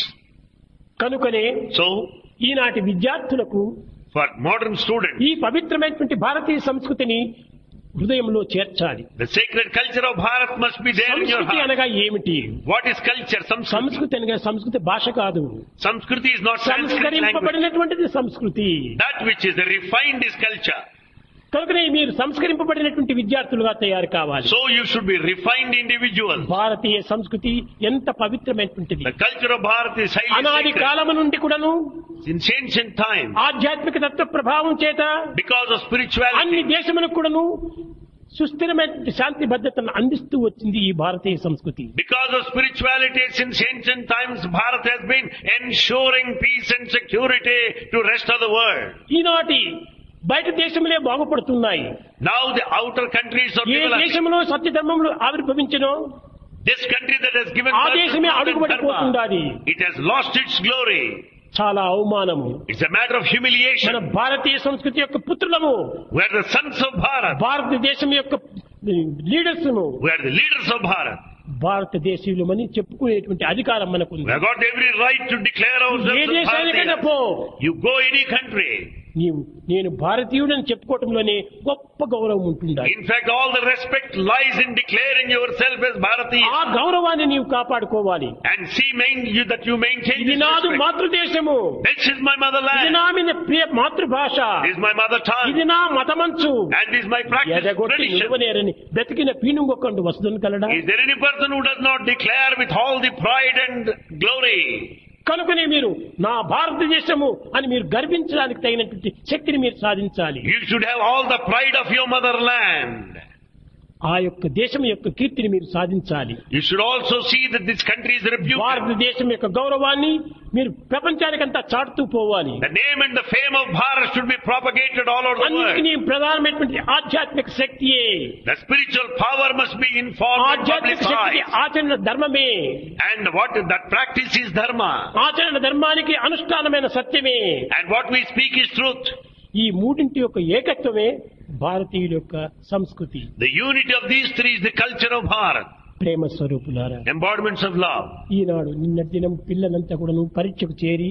కనుకనే So, ఈనాటి విద్యార్థులకు for modern students, ఈ పవిత్రమైనటువంటి భారతీయ సంస్కృతిని హృదయంలో చేర్చాలి. the sacred culture of Bharat must be there in your సంస్కృతి heart. అనగా ఏమిటి? What is culture? Samskriti. సంస్కృతి అనగా సంస్కృతి భాష కాదు, Samskriti is not Sanskrit language. సంస్కరింపబడినటువంటిది సంస్కృతి. That which is refined is culture. కనుకనే మీరు సంస్కరింపబడినటువంటి విద్యార్థులుగా తయారు కావాలి. So you should be refined individuals. భారతీయ సంస్కృతి ఎంత పవిత్రమైనటువంటిది. The culture of Bharat is highly అనాది sacred. కాలము నుండి కూడాను Since ancient time, ఆధ్యాత్మిక తత్వ ప్రభావం చేత because of spirituality, అన్ని దేశములకు కూడాను సుస్థిరమైన శాంతి భద్రతను అందిస్తూ వచ్చింది ఈ భారతీయ సంస్కృతి. because of spirituality, since ancient times, Bharat has been ensuring peace and security to rest of the world. ఈనాటి బయట దేశములే బాగుపడుతున్నాయి. Now the outer countries are A developing. దేశంలో సత్య ధర్మములు ఆవిర్భవించినో This country that has given ఆ birth to దేశమే truth and అడుగుబడిపోతుండాలి. dharma, it has lost its glory. చాలా అవమానము. It's a matter of మన humiliation. భారతీయ సంస్కృతి యొక్క పుత్రులము, We are the sons of Bharat. భారతదేశం యొక్క leaders, We are the leaders of Bharat. భారతదేశీయులమని చెప్పుకునేటువంటి అధికారం We మనకుంది. have got every right to declare A ourselves as దేశానికైనా Bharatiyas. పో, You go any country. నేను భారతీయుడని చెప్పుకోవటంలోనే గొప్ప గౌరవం ఉంటుండాలి. In fact, all the respect lies in declaring yourself as ఆ Bharatiya. గౌరవాన్ని నీవు కాపాడుకోవాలి. And see that you maintain ఇది this నాదు respect. మాతృదేశము, This is my ఇది motherland. నా మీద ప్రియ మాతృభాష, This is my mother tongue. ఇది నా మతమంచు, And this is my practice, ఎదగొట్టి tradition. నిలువనేరని బతికిన పీనుగొక్కండు వసుదని కలడా. Is there any person who does not declare with all the pride and glory? కనుకనే మీరు నా భారతదేశము అని మీరు గర్వించడానికి తగినటువంటి శక్తిని మీరు సాధించాలి. You should have all the pride of your motherland. ఆ యొక్క దేశం యొక్క కీర్తిని మీరు సాధించాలి. You should also see that this country is reputed. భారతదేశం యొక్క గౌరవాన్ని మీరు ప్రపంచానికంతా చాటుతూ పోవాలి. The name and the fame of Bharat should be propagated all over the world. అన్నిటికీ ప్రధానమైనటువంటి ఆధ్యాత్మిక శక్తియే. The spiritual power must be informed and ఆధ్యాత్మిక శక్తికి publicized. ఆచరణ ధర్మమే. And what that practice is dharma. ఆచరణ ధర్మానికి అనుష్ఠానమైన సత్యమే. And what we speak is truth. ఈ మూడింటి యొక్క ఏకత్వమే భారతీయుల యొక్క సంస్కృతి. The unity of these three is the culture of Bharat. ప్రేమ స్వరూపులారా, Embodiments of love. ఈనాడు నిన్నటి దినం పిల్లలంతా కూడా పరీక్షకు చేరి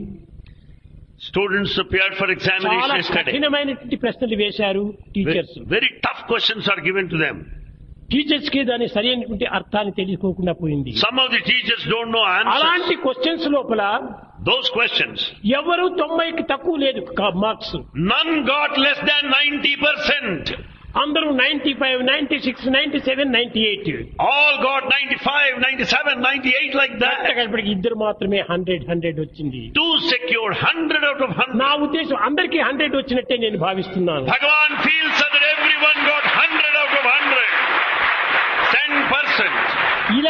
Students appeared for చాలా examination yesterday. కఠినమైనటువంటి ప్రశ్నలు వేశారు teachers. Very tough questions are given to them. Teachers కి దాని సరైనటువంటి అర్థాన్ని తెలుసుకోకుండా పోయింది. Some of the teachers don't know answers. అలాంటి క్వశ్చన్స్ లోపల Those questions. ఎవరు 90కి తక్కువ లేదు marks. None got less than 90%. అందరూ 95, 96, 97, 98. All got 95, 97, 98 like that. ఇప్పటికి ఇద్దరు మాత్రమే 100 వచ్చింది. Two secured 100 out of 100. నా ఉద్దేశం అందరికీ 100 వచ్చినట్టే నేను భావిస్తున్నాను. Bhagavan feels that everyone got 100 out of 100.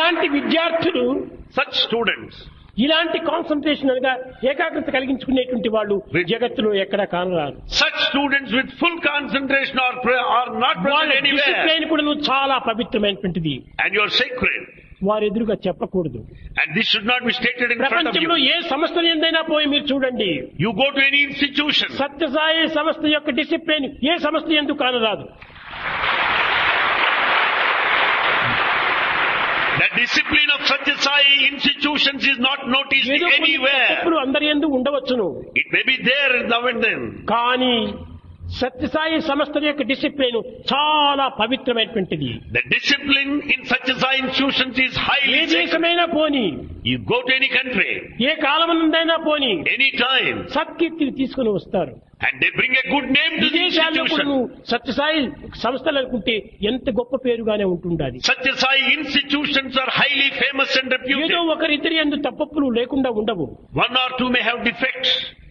ఇలాంటి విద్యార్థులు, Such students, ఇలాంటి కాన్సన్ట్రేషన్ అనగా ఏకాగ్రత కలిగించుకునేటువంటి వాళ్ళు జగత్తులో ఎక్కడా కానరారు. such students with full concentration are not వాళ్ళ present anywhere. డిసిప్లైన్ కూడా చాలా పవిత్రమైనటువంటిది. And you are sacred. వారు ఎదురుగా చెప్పకూడదు. And this should not be stated in front of ప్రపంచంలో you. ఏ సంస్థ ఎందైనా పోయి మీరు చూడండి, You go to any institution. Sathya Sai సంస్థ యొక్క డిసిప్లిన్ ఏ సంస్థ ఎందుకు కానరాదు. The discipline of Satya Sai institutions is not noticed ఏదో కొన్ని anywhere. తప్పులు అందరి యందు ఉండవచ్చును, It may be there now and then. కానీ సత్యసాయి సంస్థ యొక్క డిసిప్లిన్ చాలా పవిత్రమైనటువంటిది. The discipline in Satya Sai institutions is A highly sacred. దేశమైనా పోని, You go to any country, ఏ కాలమునందైనా పోని, any time, సత్కీర్తిని తీసుకుని వస్తారు. and they bring a good name to the విదేశాల్లో కూడా institution. సత్యసాయి సంస్థలు అనుకుంటే ఎంత గొప్ప పేరుగానే ఉంటుండాలి. Satya Sai institutions are highly famous and reputed. ఏదో ఒకరిద్దరి యందు తప్పులు లేకుండా ఉండవు. One or two may have defects.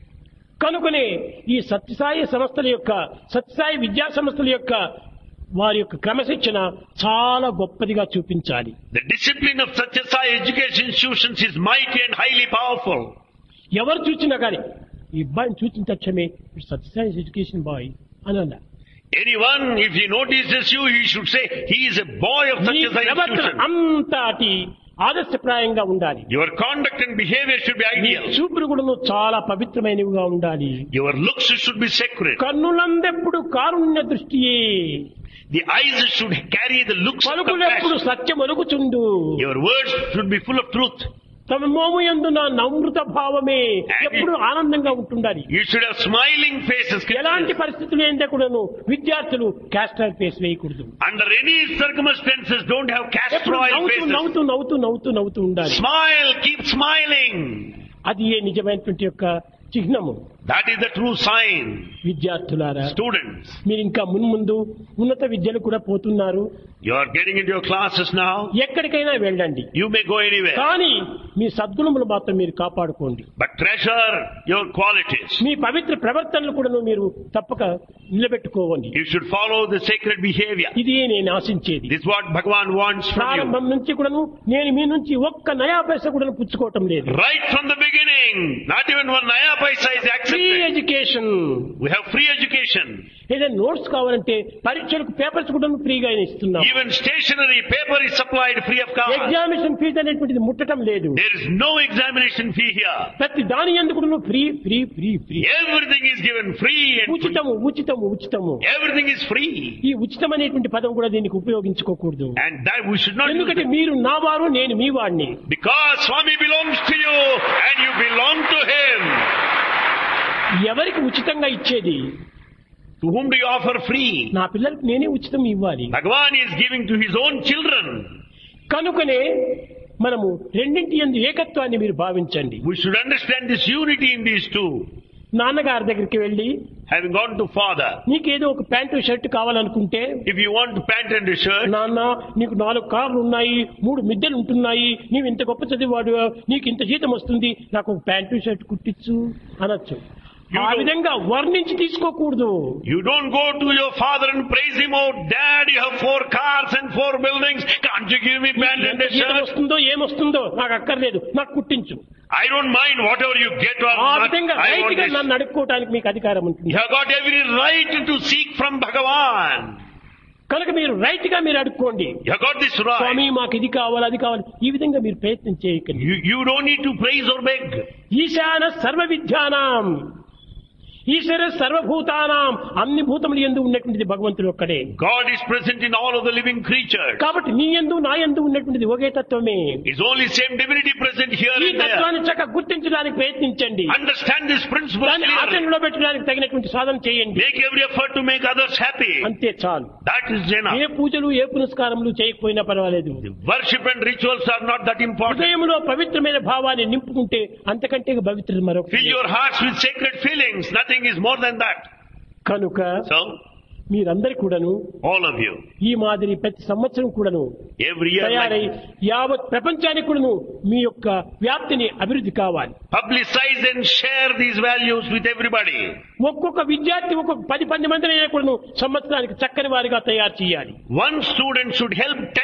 కనుకనే ఈ సత్యసాయి సంస్థల యొక్క, సత్యసాయి విద్యా సంస్థల యొక్క వారి యొక్క క్రమశిక్షణ చాలా గొప్పదిగా చూపించాలి. The discipline of Satya Sai education institutions is mighty and highly powerful. ఎవరు చూసినా కానీ ఈ అబ్బాయిని చూసిన తక్షణమే సత్యసాయి ఎడ్యుకేషన్ బాయ్ అని అన్నారు. Anyone, if he notices you, he should say, he is a boy of me Satya Sai ప్రవర్తన institution. అంతటి ఆదర్శప్రాయంగా ఉండాలి. Your conduct and behavior should be me ideal. చూపులు కూడా చాలా పవిత్రమైనవిగా ఉండాలి. Your looks should be sacred. కన్నులందెప్పుడు Karunya దృష్టియే, The eyes should carry the looks of పలుకులెప్పుడు compassion. Satyam ఒలుగుచుండు, Your words should be full of truth. తమ మోము యందు నా నమ్రత భావమే ఎప్పుడు ఆనందంగా ఉంటుండాలి. You should have smiling faces. ఎలాంటి పరిస్థితులు ఏంటో కూడాను విద్యార్థులు క్యాస్టర్ ఫేస్ వేయకూడదు. Under any circumstances, don't have castor ఎప్పుడు oil నవ్వుతూ faces. నవ్వుతూ నవ్వుతూ నవ్వుతూ నవ్వుతూ ఉండాలి. Smile, keep smiling. అది ఏ నిజమైనటువంటి యొక్క చిహ్నము. That is the true sign. విద్యార్థులారా, Students, మీరు ఇంకా మున్ముందు ఉన్నత విద్యలు కూడా పోతున్నారు. you are getting into your classes now. ఎక్కడికైనా వెళ్ళండి, You may go anywhere. కానీ మీ సద్గుణములు మాత్రం మీరు కాపాడుకోండి. But treasure your qualities. మీ పవిత్ర ప్రవర్తనలు కూడా మీరు తప్పక నిలబెట్టుకోవండి. You should follow the sacred behavior. ఇది నేను ఆశించేది. This is what Bhagavan wants from you. ప్రారంభం నుంచి కూడాను నేను మీ నుంచి ఒక్క నయా పైసా కూడా పుచ్చుకోవటం లేదు. Right from the beginning, not even one naya paisa is free accepted. Education. We have free education. ఏదైనా నోట్స్ కావాలంటే పరీక్షలకు పేపర్స్ కూడా ఫ్రీగా ఇస్తున్నాం. Even stationery, paper is supplied free of cost. Examination fee అనేటువంటిది ముట్టడం లేదు. There is no examination fee here. ప్రతి దాని ఎందుకు free free free free, Everything is given free and free. ఉచితము ఉచితము ఉచితము. Everything is free. ఈ ఉచితం అనేటువంటి పదం కూడా దీనికి ఉపయోగించుకోకూడదు. And that we should not use ఎందుకంటే it. మీరు నా వారు, నేను మీ వాడిని. Because Swami belongs to you and you belong to him. ఎవరికి ఉచితంగా ఇచ్చేది? To whom do you offer free? నా పిల్లలకు నేనే ఉచితం ఇవ్వాలి. Bhagavan is giving to his own children. కనుకనే మనము రెండింటి యందు ఏకత్వాన్ని మీరు భావించండి. We should understand this unity in these two. నాన్నగారి దగ్గరికి వెళ్ళి Having gone to father, నీకేదో ఒక ప్యాంటు షర్ట్ కావాలనుకుంటే, if you want pant and a shirt, నాన్న నీకు 4 కార్లు ఉన్నాయి, 3 మిద్దెలు ఉంటున్నాయి, నీవు ఇంత గొప్ప చదివాడు, నీకు ఇంత జీతం వస్తుంది, నాకు ఒక ప్యాంటు షర్ట్ కుట్టించు అనొచ్చు. ఆ విధంగా వర్ణించి తీసుకోకూడదు. you don't go to your father and praise him, oh dad, you have 4 cars and 4 buildings, can't you give me pant and ఎంత a జీతం shirt? వస్తుందో ఏమొస్తుందో నాకు అక్కర్లేదు, నాకు కుట్టించు. I don't mind whatever you get or ఆ not. విధంగా I right want గా this. నన్ను అడుక్కోవటానికి మీకు అధికారం ఉంటుంది. You have got every right to seek from Bhagavan. కనుక మీరు రైట్ గా మీరు అడుక్కోండి. You have got this Swamy right. మాకు ఇది కావాలి అది కావాలి, ఈ విధంగా మీరు ప్రయత్నం చేయకండి. You don't need to praise or beg. ఈశాన సర్వ విద్యానాం ఈశ్వర సర్వభూతానాం, అన్ని భూతములు యందు ఉన్నటువంటిది భగవంతుడు ఒక్కడే. God is present in all of the living creatures. కాబట్టి నీ యందు నా యందు ఉన్నటువంటిది ఒకే తత్వమే. It's only same divinity present here ఈ and there. తత్వాన్ని చక్కగా గుర్తించడానికి ప్రయత్నించండి. Understand this principle దాన్ని clearly. ఆచరణలో పెట్టడానికి తగినటువంటి సాధన చేయండి. Make every effort to make others happy. అంతే చాలు. That is A enough. పూజలు ఏ పునస్కారములు చేయకపోయినా పర్వాలేదు. The worship and rituals are not that important. హృదయంలో పవిత్రమైన భావాన్ని నింపుకుంటే అంతకంటే పవిత్రత మరొకటి Fill లేదు. your hearts with sacred feelings. Nothing is more than that. కనుక So, మీరందరి కూడాను all of you, ఈ మాదిరి ప్రతి సంవత్సరం కూడాను every year, తయారై like, యావత్ ప్రపంచానికి కూడాను మీ యొక్క వ్యాప్తిని అభివృద్ధి కావాలి. publicize and share these values with everybody. ఒక్కొక్క విద్యార్థి ఒక్కొక్క 10 మందిని కూడాను సంవత్సరానికి చక్కని వారిగా తయారు చేయాలి. One student should help 10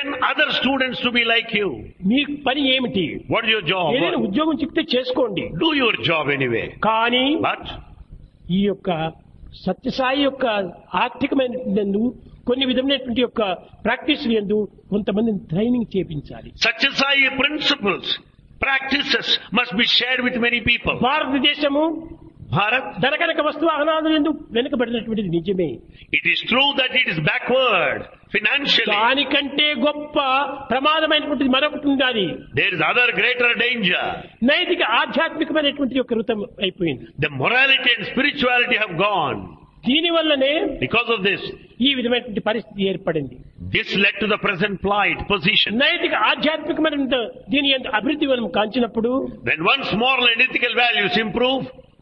other students to be like you. మీ పని ఏమిటి? What is your job? ఏదైనా ఉద్యోగం చెప్తే చేసుకోండి. Do your job anyway. కానీ But ఈ యొక్క సత్యసాయి యొక్క ఆర్థికమైన కొన్ని విధమైనటువంటి యొక్క ప్రాక్టీస్ యందు కొంతమందిని ట్రైనింగ్ చేపించాలి. Satyasai principles, practices must be shared with many people. భారతదేశము Bharat, ధనకనక వస్తువాహనాలు ఎందు వెనుకబడినటువంటిది నిజమే. it is true that it is backward financially. దానికంటే గొప్ప ప్రమాదమైనటువంటిది మరొకటి ఉండాలి. There is other greater danger. నైతిక ఆధ్యాత్మికమైనటువంటి యొక్క ఋతం అయిపోయింది. The morality and spirituality have gone. దీని వల్లనే Because of this, ఈ విధమైనటువంటి పరిస్థితి ఏర్పడింది. this led to the present plight position. నైతిక ఆధ్యాత్మికమైన దీని యందు అభివృద్ధి మనం కాంచినప్పుడు When one's moral and ethical values improve,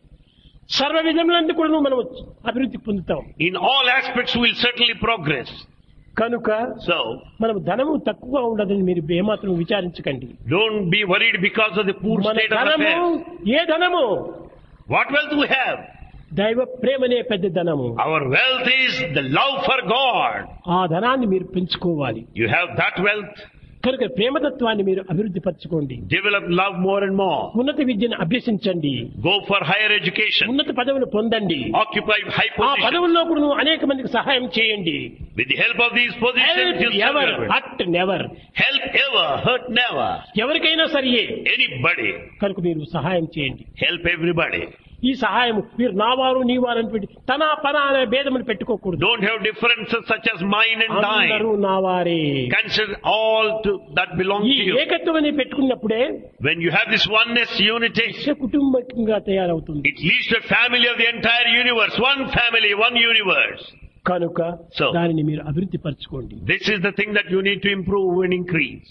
సర్వ విధములందు కూడా మనం అభివృద్ధి పొందుతాం. in all aspects we will certainly progress. కనుక So, మనం ధనము తక్కువ ఉండదని మీరు ఏమాత్రం విచారించకండి. don't be worried because of the poor మన state of ధనము affairs. ఏ ధనము? What wealth we have? దైవ ప్రేమనే పెద్ద ధనము. Our wealth is the love for God. ఆ ధనాన్ని మీరు పెంచుకోవాలి. You have that wealth, కనుక ప్రేమతత్వాన్ని మీరు అభివృద్ధి పరచుకోండి. develop love more and more. ఉన్నత విద్యను అభ్యసించండి. Go for higher education. ఉన్నత పదవులు పొందండి. Occupy high ఆ positions. పదవుల్లో కూడా అనేక మందికి సహాయం చేయండి. With the help of these positions, help you serve ever everyone. Hurt never. Help ever, hurt never. ఎవరికైనా సరియే Anybody, కనుక మీరు సహాయం చేయండి. help everybody. ఈ సహాయం మీరు నావారు నీవారు అనేటువంటి తన పన అనే భేదములు పెట్టుకోకూడదు. Don't have differences such as mine and అందరూ thine. నావారే. Consider all that belong ఈ to you. ఏకత్వం అని పెట్టుకున్నప్పుడే When you have this oneness, unity, కుటుంబంగా తయారవుతుంది. it leads to a family of the entire universe. One family, one universe. కనుక So, దానిని మీరు అభివృద్ధి పరచుకోండి. this is the thing that you need to improve and increase.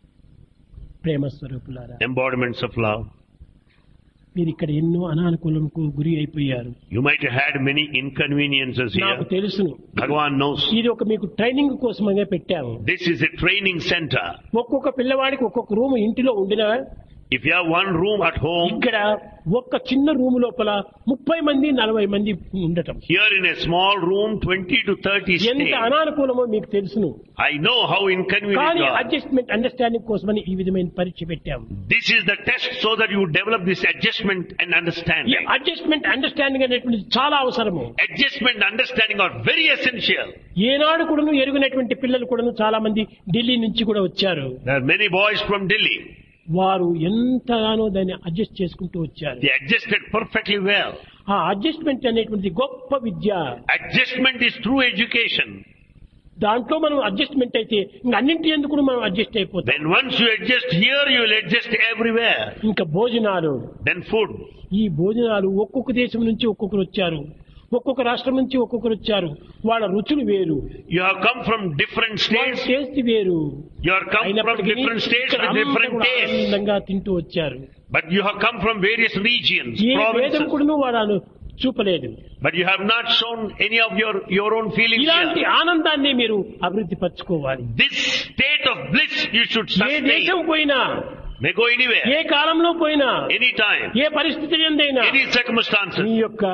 ప్రేమ స్వరూపులారా, Embodiments of love. మీరు ఇక్కడ ఎన్నో అనానుకూలంకు గురి అయిపోయారు. You might have had many inconveniences నాకు here. తెలుసును. Bhagavan knows. ఇది ఒక మీకు ట్రైనింగ్ కోసమే పెట్టాము. This is a training center. ఒక్కొక్క పిల్లవాడికి ఒక్కొక్క రూమ్ ఇంటిలో ఉండిన If you have one room at home, ఇక్కడ ఒక్క చిన్న రూమ్ లోపల 30 మంది 40 మంది ఉండటం here in a small room, 20 to 30 ఎంత stay. అనానుకూలమో మీకు తెలుసును. I know how inconvenient కానీ you are. అడ్జస్ట్మెంట్ అండర్స్టాండింగ్ కోసమని ఈ విధమైన పరీక్ష పెట్టాము. This is the test so that you develop this adjustment and ఈ understanding. అడ్జస్ట్మెంట్ అండర్స్టాండింగ్ అనేటువంటిది చాలా అవసరము. Adjustment and understanding are very essential. ఏనాడు కూడాను ఎరుగినటువంటి పిల్లలు కూడాను చాలా మంది ఢిల్లీ నుంచి కూడా వచ్చారు. There are many boys from Delhi. వారు ఎంతగానో దాన్ని అడ్జస్ట్ చేసుకుంటూ వచ్చారు. They adjusted perfectly well. ఆ అడ్జస్ట్మెంట్ అనేటువంటిది గొప్ప విద్య. Adjustment is true education. దాంట్లో మనం అడ్జస్ట్మెంట్ అయితే ఇంకా అన్నింటి ఎందుకు కూడా మనం అడ్జస్ట్ అయిపోతాం. Then once you adjust here, you will adjust everywhere. ఇంకా భోజనాలు, Then food. ఈ భోజనాలు ఒక్కొక్క దేశం నుంచి ఒక్కొక్కరు వచ్చారు, ఒక్కొక్క రాష్ట్రం నుంచి ఒక్కొక్కరు వచ్చారు. వాళ్ళ రుచులు వేరు, You have come from different వాళ్ళ states. టేస్ట్ వేరు. You have come from అయినప్పటికీ different states ఇక్కడ with అందరూ different కూడా tastes. ఆనందంగా తింటూ వచ్చారు. But you have come from various regions, ఏ భేదం provinces. కూడా వాళ్ళు చూపలేదు. But you have not shown any of your own feelings ఇలాంటి here. ఆనందాన్ని మీరు అభివృద్ధి పరచుకోవాలి. This state of bliss you should ఏ దేశం sustain. పోయినా, May go anywhere, ఏ కాలంలో పోయినా, anytime, ఏ పరిస్థితి ఎందైనా any circumstances. మీ యొక్క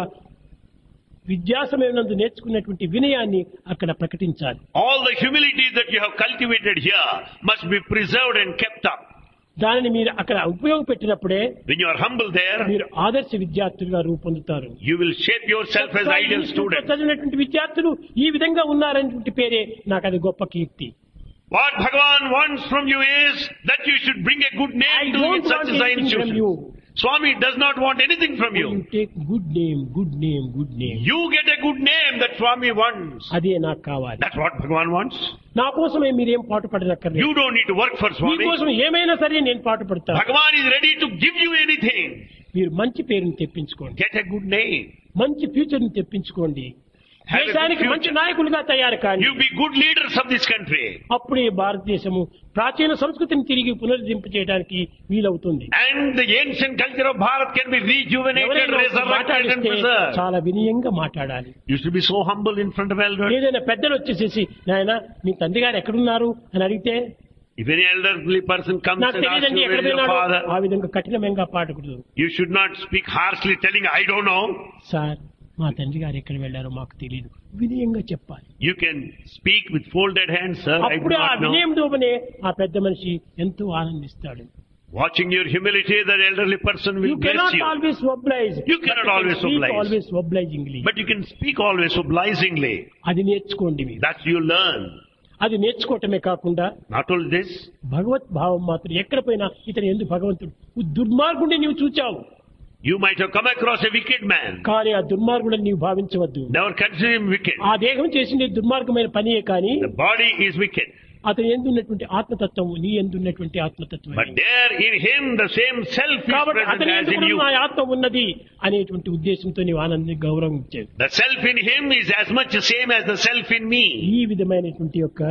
విద్యాసమయనందు నేర్చుకున్నటువంటి వినయాన్ని అక్కడ ప్రకటించాలి. All the humility that you have cultivated here must be preserved and kept up. దానిని మీరు అక్కడ ఉపయోగపెట్టినప్పుడే When you are humble there, మీరు ఆదర్శ విద్యార్థులుగా రూపొందుతారు. you will shape yourself as ideal student. చదివినటువంటి విద్యార్థులు ఈ విధంగా ఉన్నారనేటువంటి పేరే నాకు అది గొప్ప కీర్తి. What Bhagavan wants from you is that you should bring a good I name to don't such want a anything from institution. you. Swami does not want anything from You you. take good name, good name, good name. You get a good name that Swami wants. అదే నాకు కావాలి. That's what Bhagavan wants. నా కోసమే మీరేం పాటు పడనక్కర్లేదు. You don't need to work for Swami. మీకోసం ఏమైనా సరే నేను పాటు పడతాను. Bhagavan is ready to give you anything. మీరు మంచి పేరుని తెప్పించుకోండి, Get a good name. మంచి ఫ్యూచర్ ని తెప్పించుకోండి, Have a good దేశానికి future. మంచి నాయకులుగా తయారు కాండి. You be good leaders of this country. అప్పుడే భారతదేశము ప్రాచీన సంస్కృతిని తిరిగి పునరుద్ధరింప చేయడానికి వీలవుతుంది. And the ancient culture of Bharat can be rejuvenated, ఎవరైనా resurrected and మాట్లాడిస్తే preserved. చాలా వినయంగా మాట్లాడాలి. You should be so humble in front of elders. ఏదైనా పెద్దలు వచ్చేసేసి నాయన మీ తండ్రి గారు ఎక్కడున్నారు అని అడిగితే If any elderly person comes నాకు and asks తెలియదండి you ఎక్కడ where is your పోయినాడు, father, ఆ విధంగా కఠినంగా పాడకూడదు. you should not speak harshly telling, I don't know. Sir మా తండ్రి గారు ఎక్కడ వెళ్ళారో మాకు తెలియదు, వినయంగా చెప్పాలి. You can speak with folded hands, sir, I do అప్పుడే ఆ not know. వినయం దోబనే ఆ పెద్ద మనిషి ఎంతో ఆనందిస్తాడు. Watching your humility, that elderly person will You bless cannot you. always oblige. You cannot but always speak oblige. always obligingly. But you can speak always obligingly. అది నేర్చుకోండి మీరు. That you learn. అది నేర్చుకోవటమే కాకుండా Not only this, భగవత్ భావం మాత్రం ఎక్కడ పోయినా ఇతను ఎందుకు భగవంతుడు దుర్మార్గుడిని నీవు చూచావు, you might have come across a wicked man. కానీ ఆ దుర్మార్గుడిని నీవు భావించవద్దు. Never consider him wicked. ఆ దేహం చేసింది దుర్మార్గమైన పనియే కానీ The body is wicked. అతను ఎందున్నటువంటి ఆత్మతత్వము నీ ఎందున్నటువంటి ఆత్మతత్వం. But there in him the same self is కాబట్టి present అతని as in ఎందుకు you. నా ఆత్మ ఉన్నది అనేటువంటి ఉద్దేశంతో నీవు ఆనందాన్ని గౌరవించేది. The self in him is as much the same as the self in me. ఈ విధమైనటువంటి యొక్క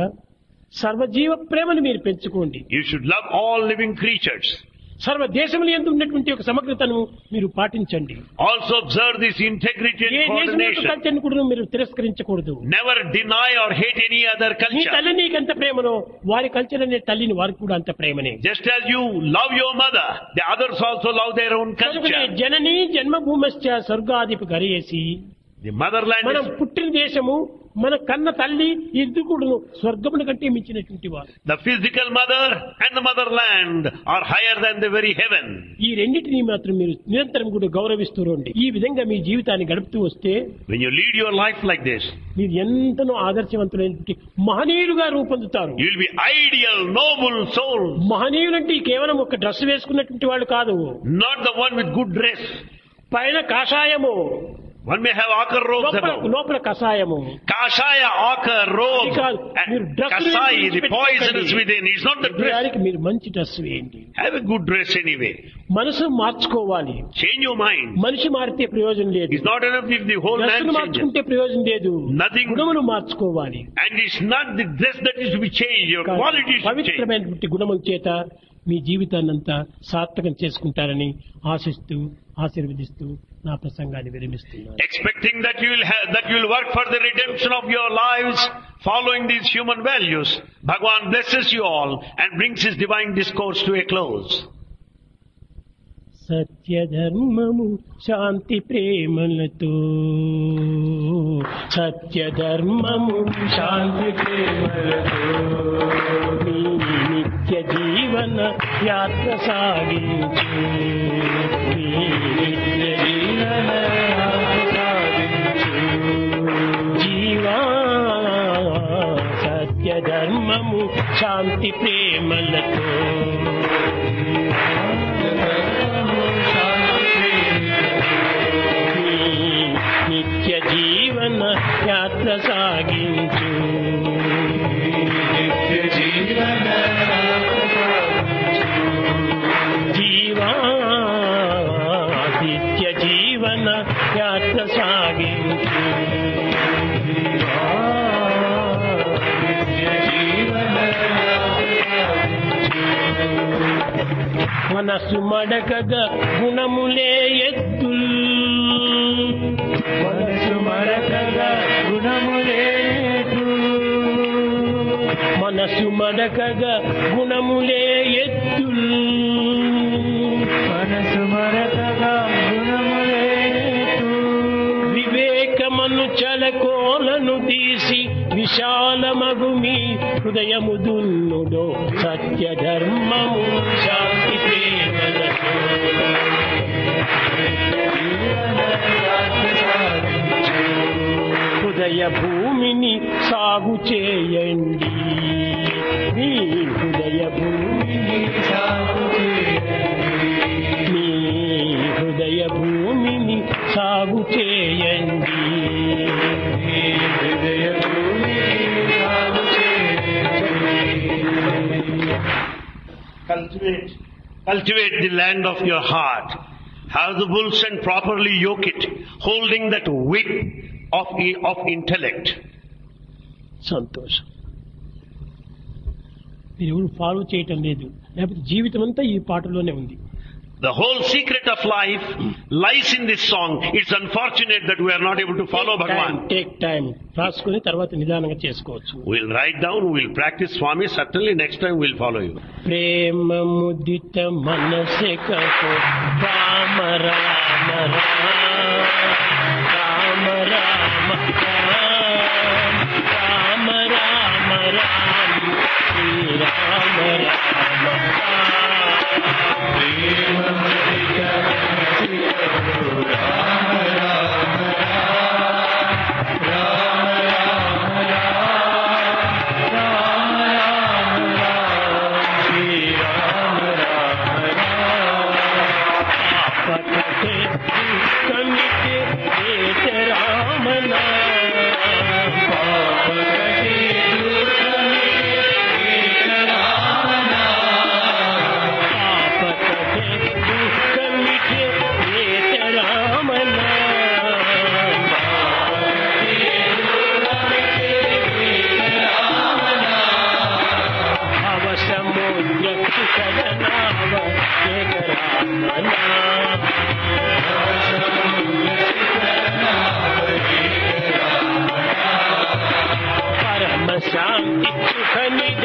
సర్వజీవ ప్రేమను మీరు పెంచుకోండి. You should love all living creatures. సర్వ దేశములు ఎందు ఉన్నటువంటి ఒక సమగ్రతను మీరు పాటించండి. Also observe this integrity A and దేశం యొక్క coordination. కల్చర్ను కూడా మీరు తిరస్కరించకూడదు. Never deny or hate any other నీ culture. తల్లి నీకెంత ప్రేమనో వారి కల్చర్ అనే తల్లిని వారికి కూడా అంత ప్రేమనే. Just as you love your mother, the others also love their own కనుకనే culture. జననీ జన్మభూమశ్చ స్వర్గాధిప గరేసి, The motherland మనం is పుట్టిన దేశము మన కన్న తల్లి ఇద్దరు స్వర్గముల కంటే మించినటువంటి వారు. the physical mother and the motherland are higher than the very heaven. ఈ రెండింటినీ మాత్రం మీరు నిరంతరం కూడా గౌరవిస్తూ రండి. ఈ విధంగా మీ జీవితాన్ని గడుపుతూ వస్తే When you lead your life like this, మీరు ఎంతనో ఆదర్శవంతులైనటువంటి మహనీయులుగా రూపొందుతారు. you will be ideal, noble souls. మహనీయులంటే కేవలం ఒక డ్రెస్ వేసుకున్నటువంటి వాళ్ళు కాదు. Not the one with good dress. పైన కాషాయము, One may have ochre robes above. లోపల కషాయము. Kashaya, ochre, robes, మీరు and dress kasai, the poison is within. It's not the dress. మీరు మంచి డ్రెస్ వేయండి. Have a good dress anyway. మనసు మార్చుకోవాలి. Change your mind. మనిషి మారితే ప్రయోజనం లేదు. It's not enough if the whole man డ్రెస్సును changes. మార్చుకుంటే ప్రయోజనం లేదు. Nothing. గుణములు మార్చుకోవాలి. And it's not the dress that is to be changed. Your quality is to change. పవిత్రమైనటువంటి గుణముల చేత మీ జీవితాన్నంతా సార్థకం చేసుకుంటారని ఆశిస్తూ ఆశీర్వదిస్తూ నా ప్రసంగాన్ని విరమిస్తున్నాను. Expecting that you will work for the redemption of your lives, following these human values, Bhagavan blesses you all and brings his divine discourse to a close. సత్యధర్మము శాంతి ప్రేమలతో, సత్యధర్మము శాంతి ప్రేమలతో నీ నిత్య జీవన యాత్ర సాగించు. నీ నిత్య జీవన యాత్ర సాగించు. జీవా సత్యధర్మము శాంతి ప్రేమలతో నిత్య జీవన యాత్ర సాగించు. జీవా నిత్య జీవన యాత్ర సాగించు. మనసు మడకగా గుణములే ఎత్తుల్, మనసు మడకగా గుణములే మనసు మడకగా గుణములే ఎత్తుల్, మనసు మడకగా గుణములే వివేకమను చలకోలను తీసి విశాలమగు మీ హృదయము దున్నుడో. సత్యధర్మము శాంతి ప్రేమలతో హృదయ భూమిని సాగు చేయండి. మీ హృదయ భూమిని సాగు చేయండి. మీ హృదయ భూమిని సాగు చేయండి. హృదయ భూమిని సాగు చేయండి. Cultivate the land of your heart. Have the bulls and properly yoke it, holding that whip of intellect. సంతోషం. మీరు ఎవరు ఫాలో చేయటం లేదు, లేకపోతే జీవితం అంతా ఈ పాటలోనే ఉంది. The whole secret of life lies in this song. It's unfortunate that we are not able to follow Bhagavan. Take time. రాసుకుని తర్వాత నిదానంగా చేసుకోవచ్చు. We'll write down, we'll practice Swami. Certainly next time we'll follow you. ప్రేమ ముదిత మనసే కహో రామ రామ రామ రామ రామ రామ రామ రామ శ్రీ రామ రామ పరమ శాంతి సుఖ